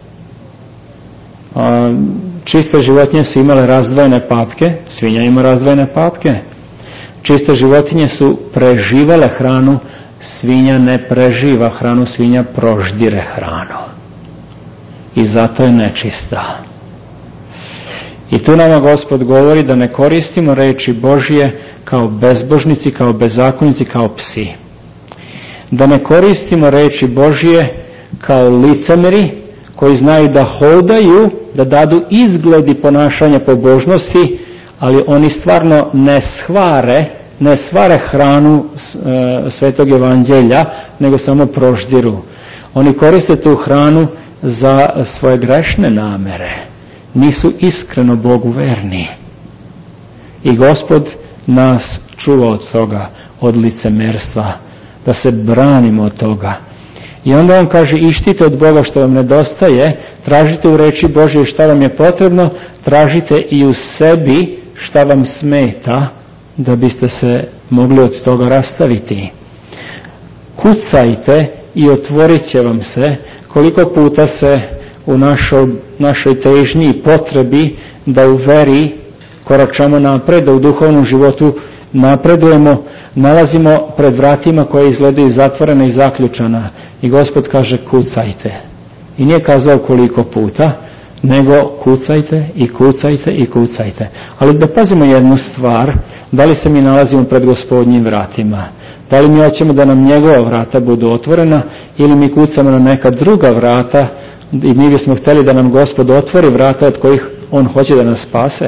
Čiste životinje su imale razdvojene papke, svinja ima razdvojene papke. Čiste životinje su preživale hranu, svinja ne preživa hranu, svinja proždire hranu. I zato je nečista. I tu nama Gospod govori da ne koristimo reči Božje kao bezbožnici, kao bezakonici, kao psi. Da ne koristimo reči Božje kao licemeri koji znaju da hodaju, da dadu izgledi ponašanja pobožnosti, ali oni stvarno ne shvare, ne shvare hranu e, Svetog Evanđelja, nego samo proždiru. Oni koriste tu hranu za svoje grešne namere. Nisu iskreno Bogu verni. I Gospod nas čuva od toga, od licemerstva, da se branimo od toga. I onda on kaže, ištite od Boga što vam nedostaje, tražite u reči Božje šta vam je potrebno, tražite i u sebi šta vam smeta, da biste se mogli od toga rastaviti. Kucajte i otvorit će vam se. Koliko puta se u našoj, našoj težnji i potrebi da u veri koračamo napred, da u duhovnom životu napredujemo, nalazimo pred vratima koje izgledaju zatvorena i zaključana. I Gospod kaže, kucajte. I nije kazao koliko puta, nego kucajte i kucajte i kucajte. Ali da pazimo jednu stvar, da li se mi nalazimo pred Gospodnjim vratima? Da li mi hoćemo da nam njegova vrata budu otvorena ili mi kucamo na neka druga vrata i mi bismo htjeli da nam Gospod otvori vrata od kojih on hoće da nas spase?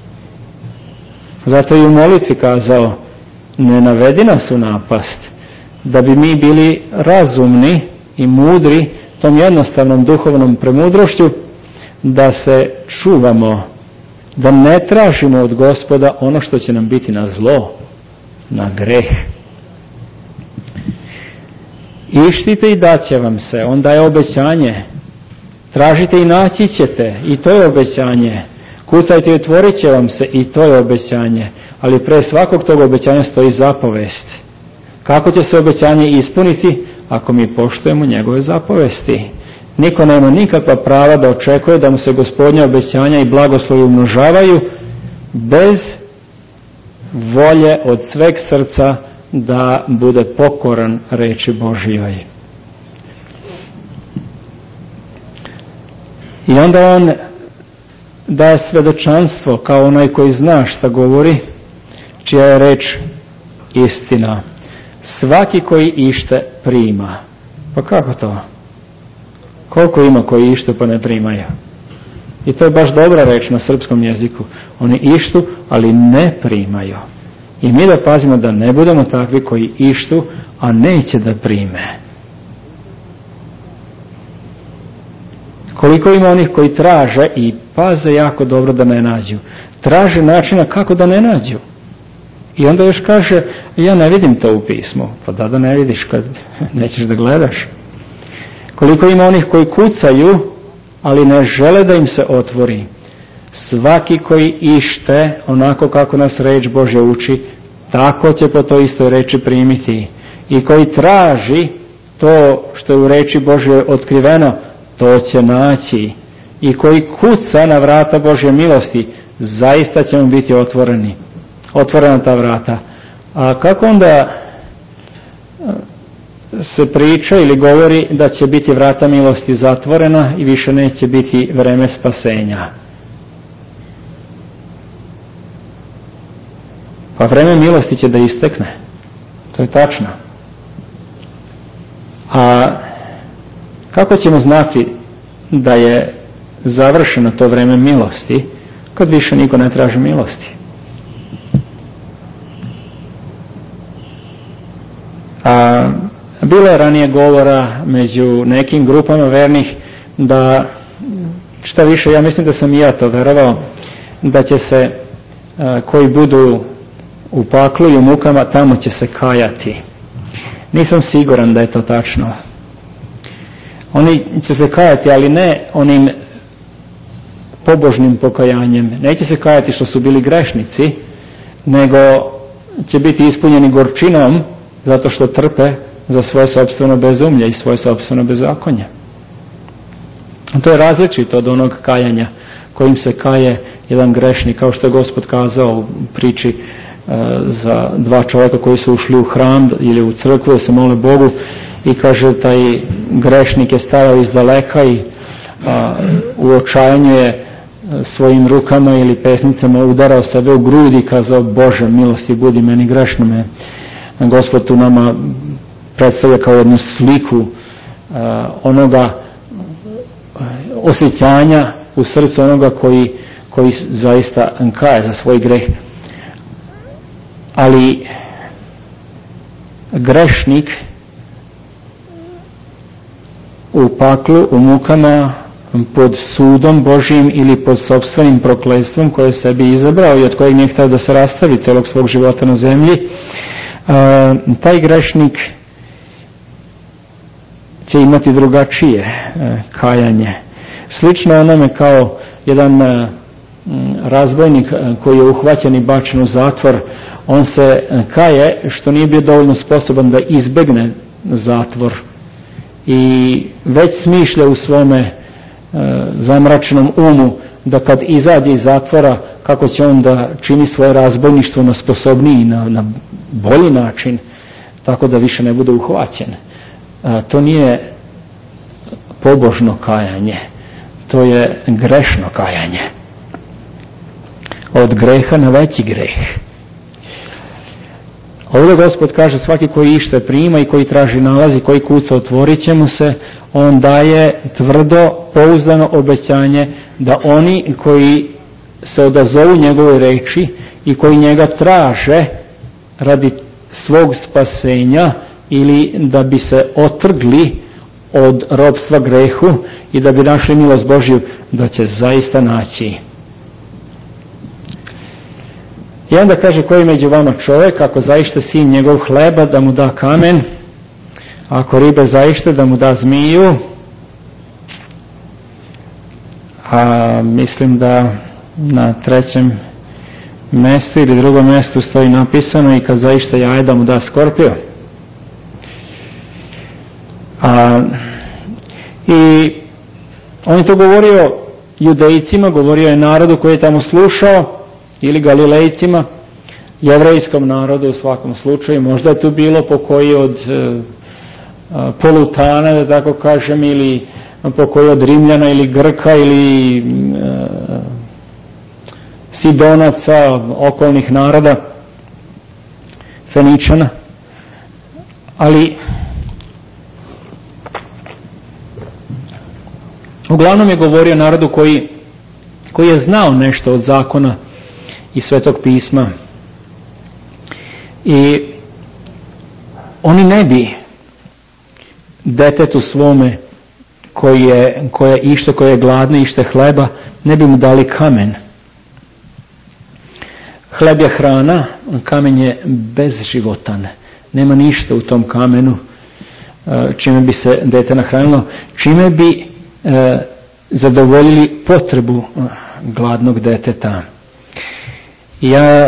Zato je u molitvi kazao, ne navedi nas u napast, da bi mi bili razumni i mudri tom jednostavnom duhovnom premudrošću, da se čuvamo, da ne tražimo od Gospoda ono što će nam biti na zlo, na greh. Ištite i daće vam se, onda je obećanje. Tražite i naći ćete, i to je obećanje. Kucajte i otvorit će vam se, i to je obećanje. Ali pre svakog tog obećanja stoji zapovest. Kako će se obećanje ispuniti? Ako mi poštujemo njegove zapovesti. Niko nema nikakva prava da očekuje da mu se Gospodnja obećanja i blagoslovi umnožavaju bez volje od sveg srca da bude pokoran reči Božjoj. I onda on daje svedočanstvo kao onaj koji zna šta govori, čija je reč istina. Svaki koji ište prima. Pa kako to? Koliko ima koji ištu pa ne primaju? I to je baš dobra reč na srpskom jeziku. Oni ištu, ali ne primaju. I mi da pazimo da ne budemo takvi koji ištu, a neće da prime. Koliko ima onih koji traže i paze jako dobro da ne nađu. Traže načina kako da ne nađu. I onda još kaže, ja ne vidim to u pismu. Pa da da ne vidiš kad nećeš da gledaš. Koliko ima onih koji kucaju, ali ne žele da im se otvori. Svaki koji ište, onako kako nas reč Božja uči, tako će po toj istoj reči primiti. I koji traži to što je u reči Božjoj otkriveno, to će naći. I koji kuca na vrata Božje milosti, zaista će mu biti otvoreni. Otvorena ta vrata. A kako onda se priča ili govori da će biti vrata milosti zatvorena i više neće biti vreme spasenja? Pa vreme milosti će da istekne. To je tačno. A kako ćemo znati da je završeno to vreme milosti kad više niko ne traži milosti? A bilo je ranije govora među nekim grupama vernih da, šta više, ja mislim da sam i ja to verovao, da će se a, koji budu u paklu i u mukama, tamo će se kajati. Nisam siguran da je to tačno. Oni će se kajati, ali ne onim pobožnim pokajanjem. Neće se kajati što su bili grešnici, nego će biti ispunjeni gorčinom zato što trpe za svoje sopstveno bezumlje i svoje sopstveno bezakonje. To je različito od onog kajanja kojim se kaje jedan grešnik, kao što je Gospod kazao u priči e, za dva čovjeka koji su ušli u hram ili u crkvu da se mole Bogu, i kaže taj grešnik je stajao iz daleka i a, u očajanju je svojim rukama ili pesnicama udarao sebe u grudi i kazao: Bože milosti budi meni grešnome. Gospod tu nama predstavlja kao jednu sliku a, onoga osjećanja u srcu onoga koji, koji zaista kaje za svoj greh. Ali grešnik u paklu, u mukama, pod sudom Božijim ili pod sopstvenim prokletstvom koje je sebi izabrao i od kojeg nije htio da se rastavi celog svog života na zemlji, a, taj grešnik će imati drugačije a, kajanje. Slično onome kao jedan a, razbojnik a, koji je uhvaćen i bačen u zatvor, on se kaje što nije bio dovoljno sposoban da izbegne zatvor i već smišlja u svome e, zamračenom umu da kad izađe iz zatvora kako će on da čini svoje razbojništvo na sposobniji, na, na bolji način, tako da više ne bude uhvaćen. E, to nije pobožno kajanje, to je grešno kajanje. Od greha na veći greh. Ovdje Gospod kaže: svaki koji ište prima i koji traži nalazi, koji kuca otvorit će mu se. On daje tvrdo, pouzdano obećanje da oni koji se odazovu njegovoj reči i koji njega traže radi svog spasenja ili da bi se otrgli od ropstva grehu i da bi našli milost Božju, da će zaista naći. I onda kaže: koji među vama čovjek, ako zaište sin njegov hleba, da mu da kamen, ako ribe zaište, da mu da zmiju. A mislim da na trećem mjestu ili drugom mjestu stoji napisano: i kad zaište jaje, da mu da skorpio. A, i on je to govorio judejcima, govorio je narodu koji je tamo slušao, ili Galilejcima, jevrejskom narodu u svakom slučaju. Možda je tu bilo po koji od e, polutana, da tako kažem, ili po kojoj od Rimljana ili Grka ili e, Sidonaca, okolnih naroda, Feničana, ali uglavnom je govorio narodu koji, koji je znao nešto od zakona i Svetog pisma. I oni ne bi detetu svome koji je, koje ište, koje je gladno, ište hleba, ne bi mu dali kamen. Hleb je hrana, kamen je bezživotan. Nema ništa u tom kamenu čime bi se dete nahranilo, čime bi e, zadovoljili potrebu gladnog deteta. Ja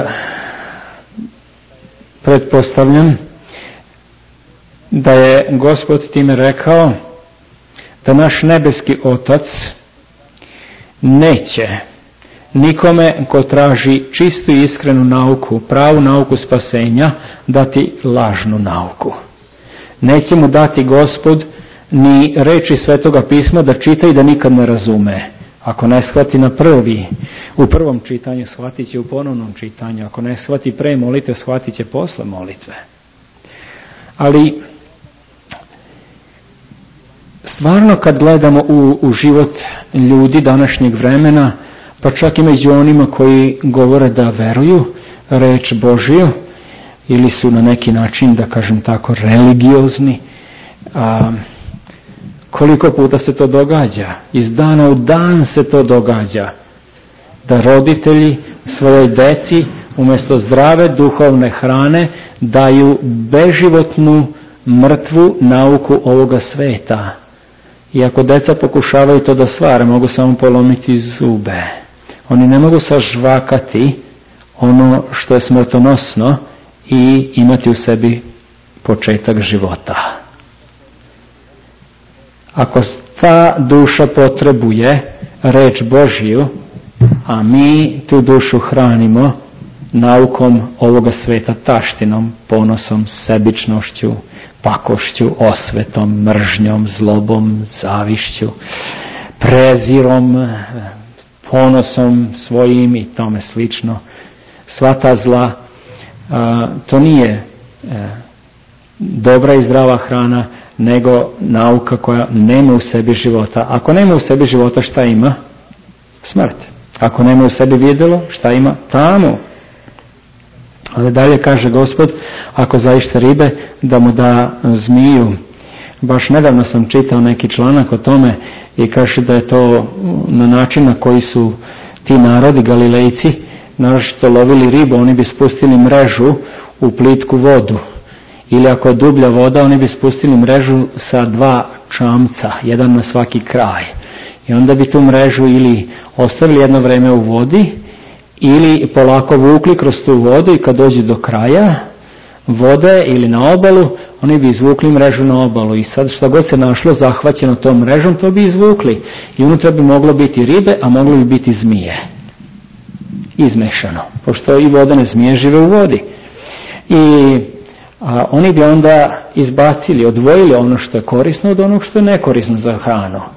pretpostavljam da je Gospod time rekao da naš nebeski Otac neće nikome ko traži čistu i iskrenu nauku, pravu nauku spasenja, dati lažnu nauku. Neće mu dati Gospod ni reči Svetoga pisma da čita i da nikad ne razume. Ako ne shvati na prvi, u prvom čitanju, shvatit će u ponovnom čitanju. Ako ne shvati pre molitve, shvatit će posle molitve. Ali stvarno kad gledamo u, u život ljudi današnjeg vremena, pa čak i među onima koji govore da veruju reč Božiju ili su na neki način, da kažem tako, religiozni, a, koliko puta se to događa? Iz dana u dan se to događa. Da roditelji svojoj deci umjesto zdrave duhovne hrane daju beživotnu, mrtvu nauku ovoga sveta. I ako deca pokušavaju to da stvare, mogu samo polomiti zube. Oni ne mogu sažvakati ono što je smrtonosno i imati u sebi početak života. Ako ta duša potrebuje reč Božiju, a mi tu dušu hranimo naukom ovoga sveta, taštinom, ponosom, sebičnošću, pakošću, osvetom, mržnjom, zlobom, zavišću, prezirom, ponosom svojim i tome slično, sva ta zla, a, to nije a, dobra i zdrava hrana, nego nauka koja nema u sebi života. Ako nema u sebi života, šta ima? Smrt. Ako nema u sebi vidjelo, šta ima? Tamu. Ali dalje kaže Gospod, ako zaiste ribe, da mu da zmiju. Baš nedavno sam čitao neki članak o tome i kaže da je to na način na koji su ti narodi, Galilejci, naročito lovili ribu, oni bi spustili mrežu u plitku vodu. Ili ako je dublja voda, oni bi spustili mrežu sa dva čamca, jedan na svaki kraj. I onda bi tu mrežu ili ostavili jedno vreme u vodi, ili polako vukli kroz tu vodu i kad dođu do kraja vode ili na obalu, oni bi izvukli mrežu na obalu. I sad što god se našlo zahvaćeno tom mrežom, to bi izvukli. I unutra bi moglo biti ribe, a moglo bi biti zmije. Izmešano. Pošto i vodene zmije žive u vodi. I a, oni bi onda izbacili, odvojili ono što je korisno od onog što je nekorisno za hranu.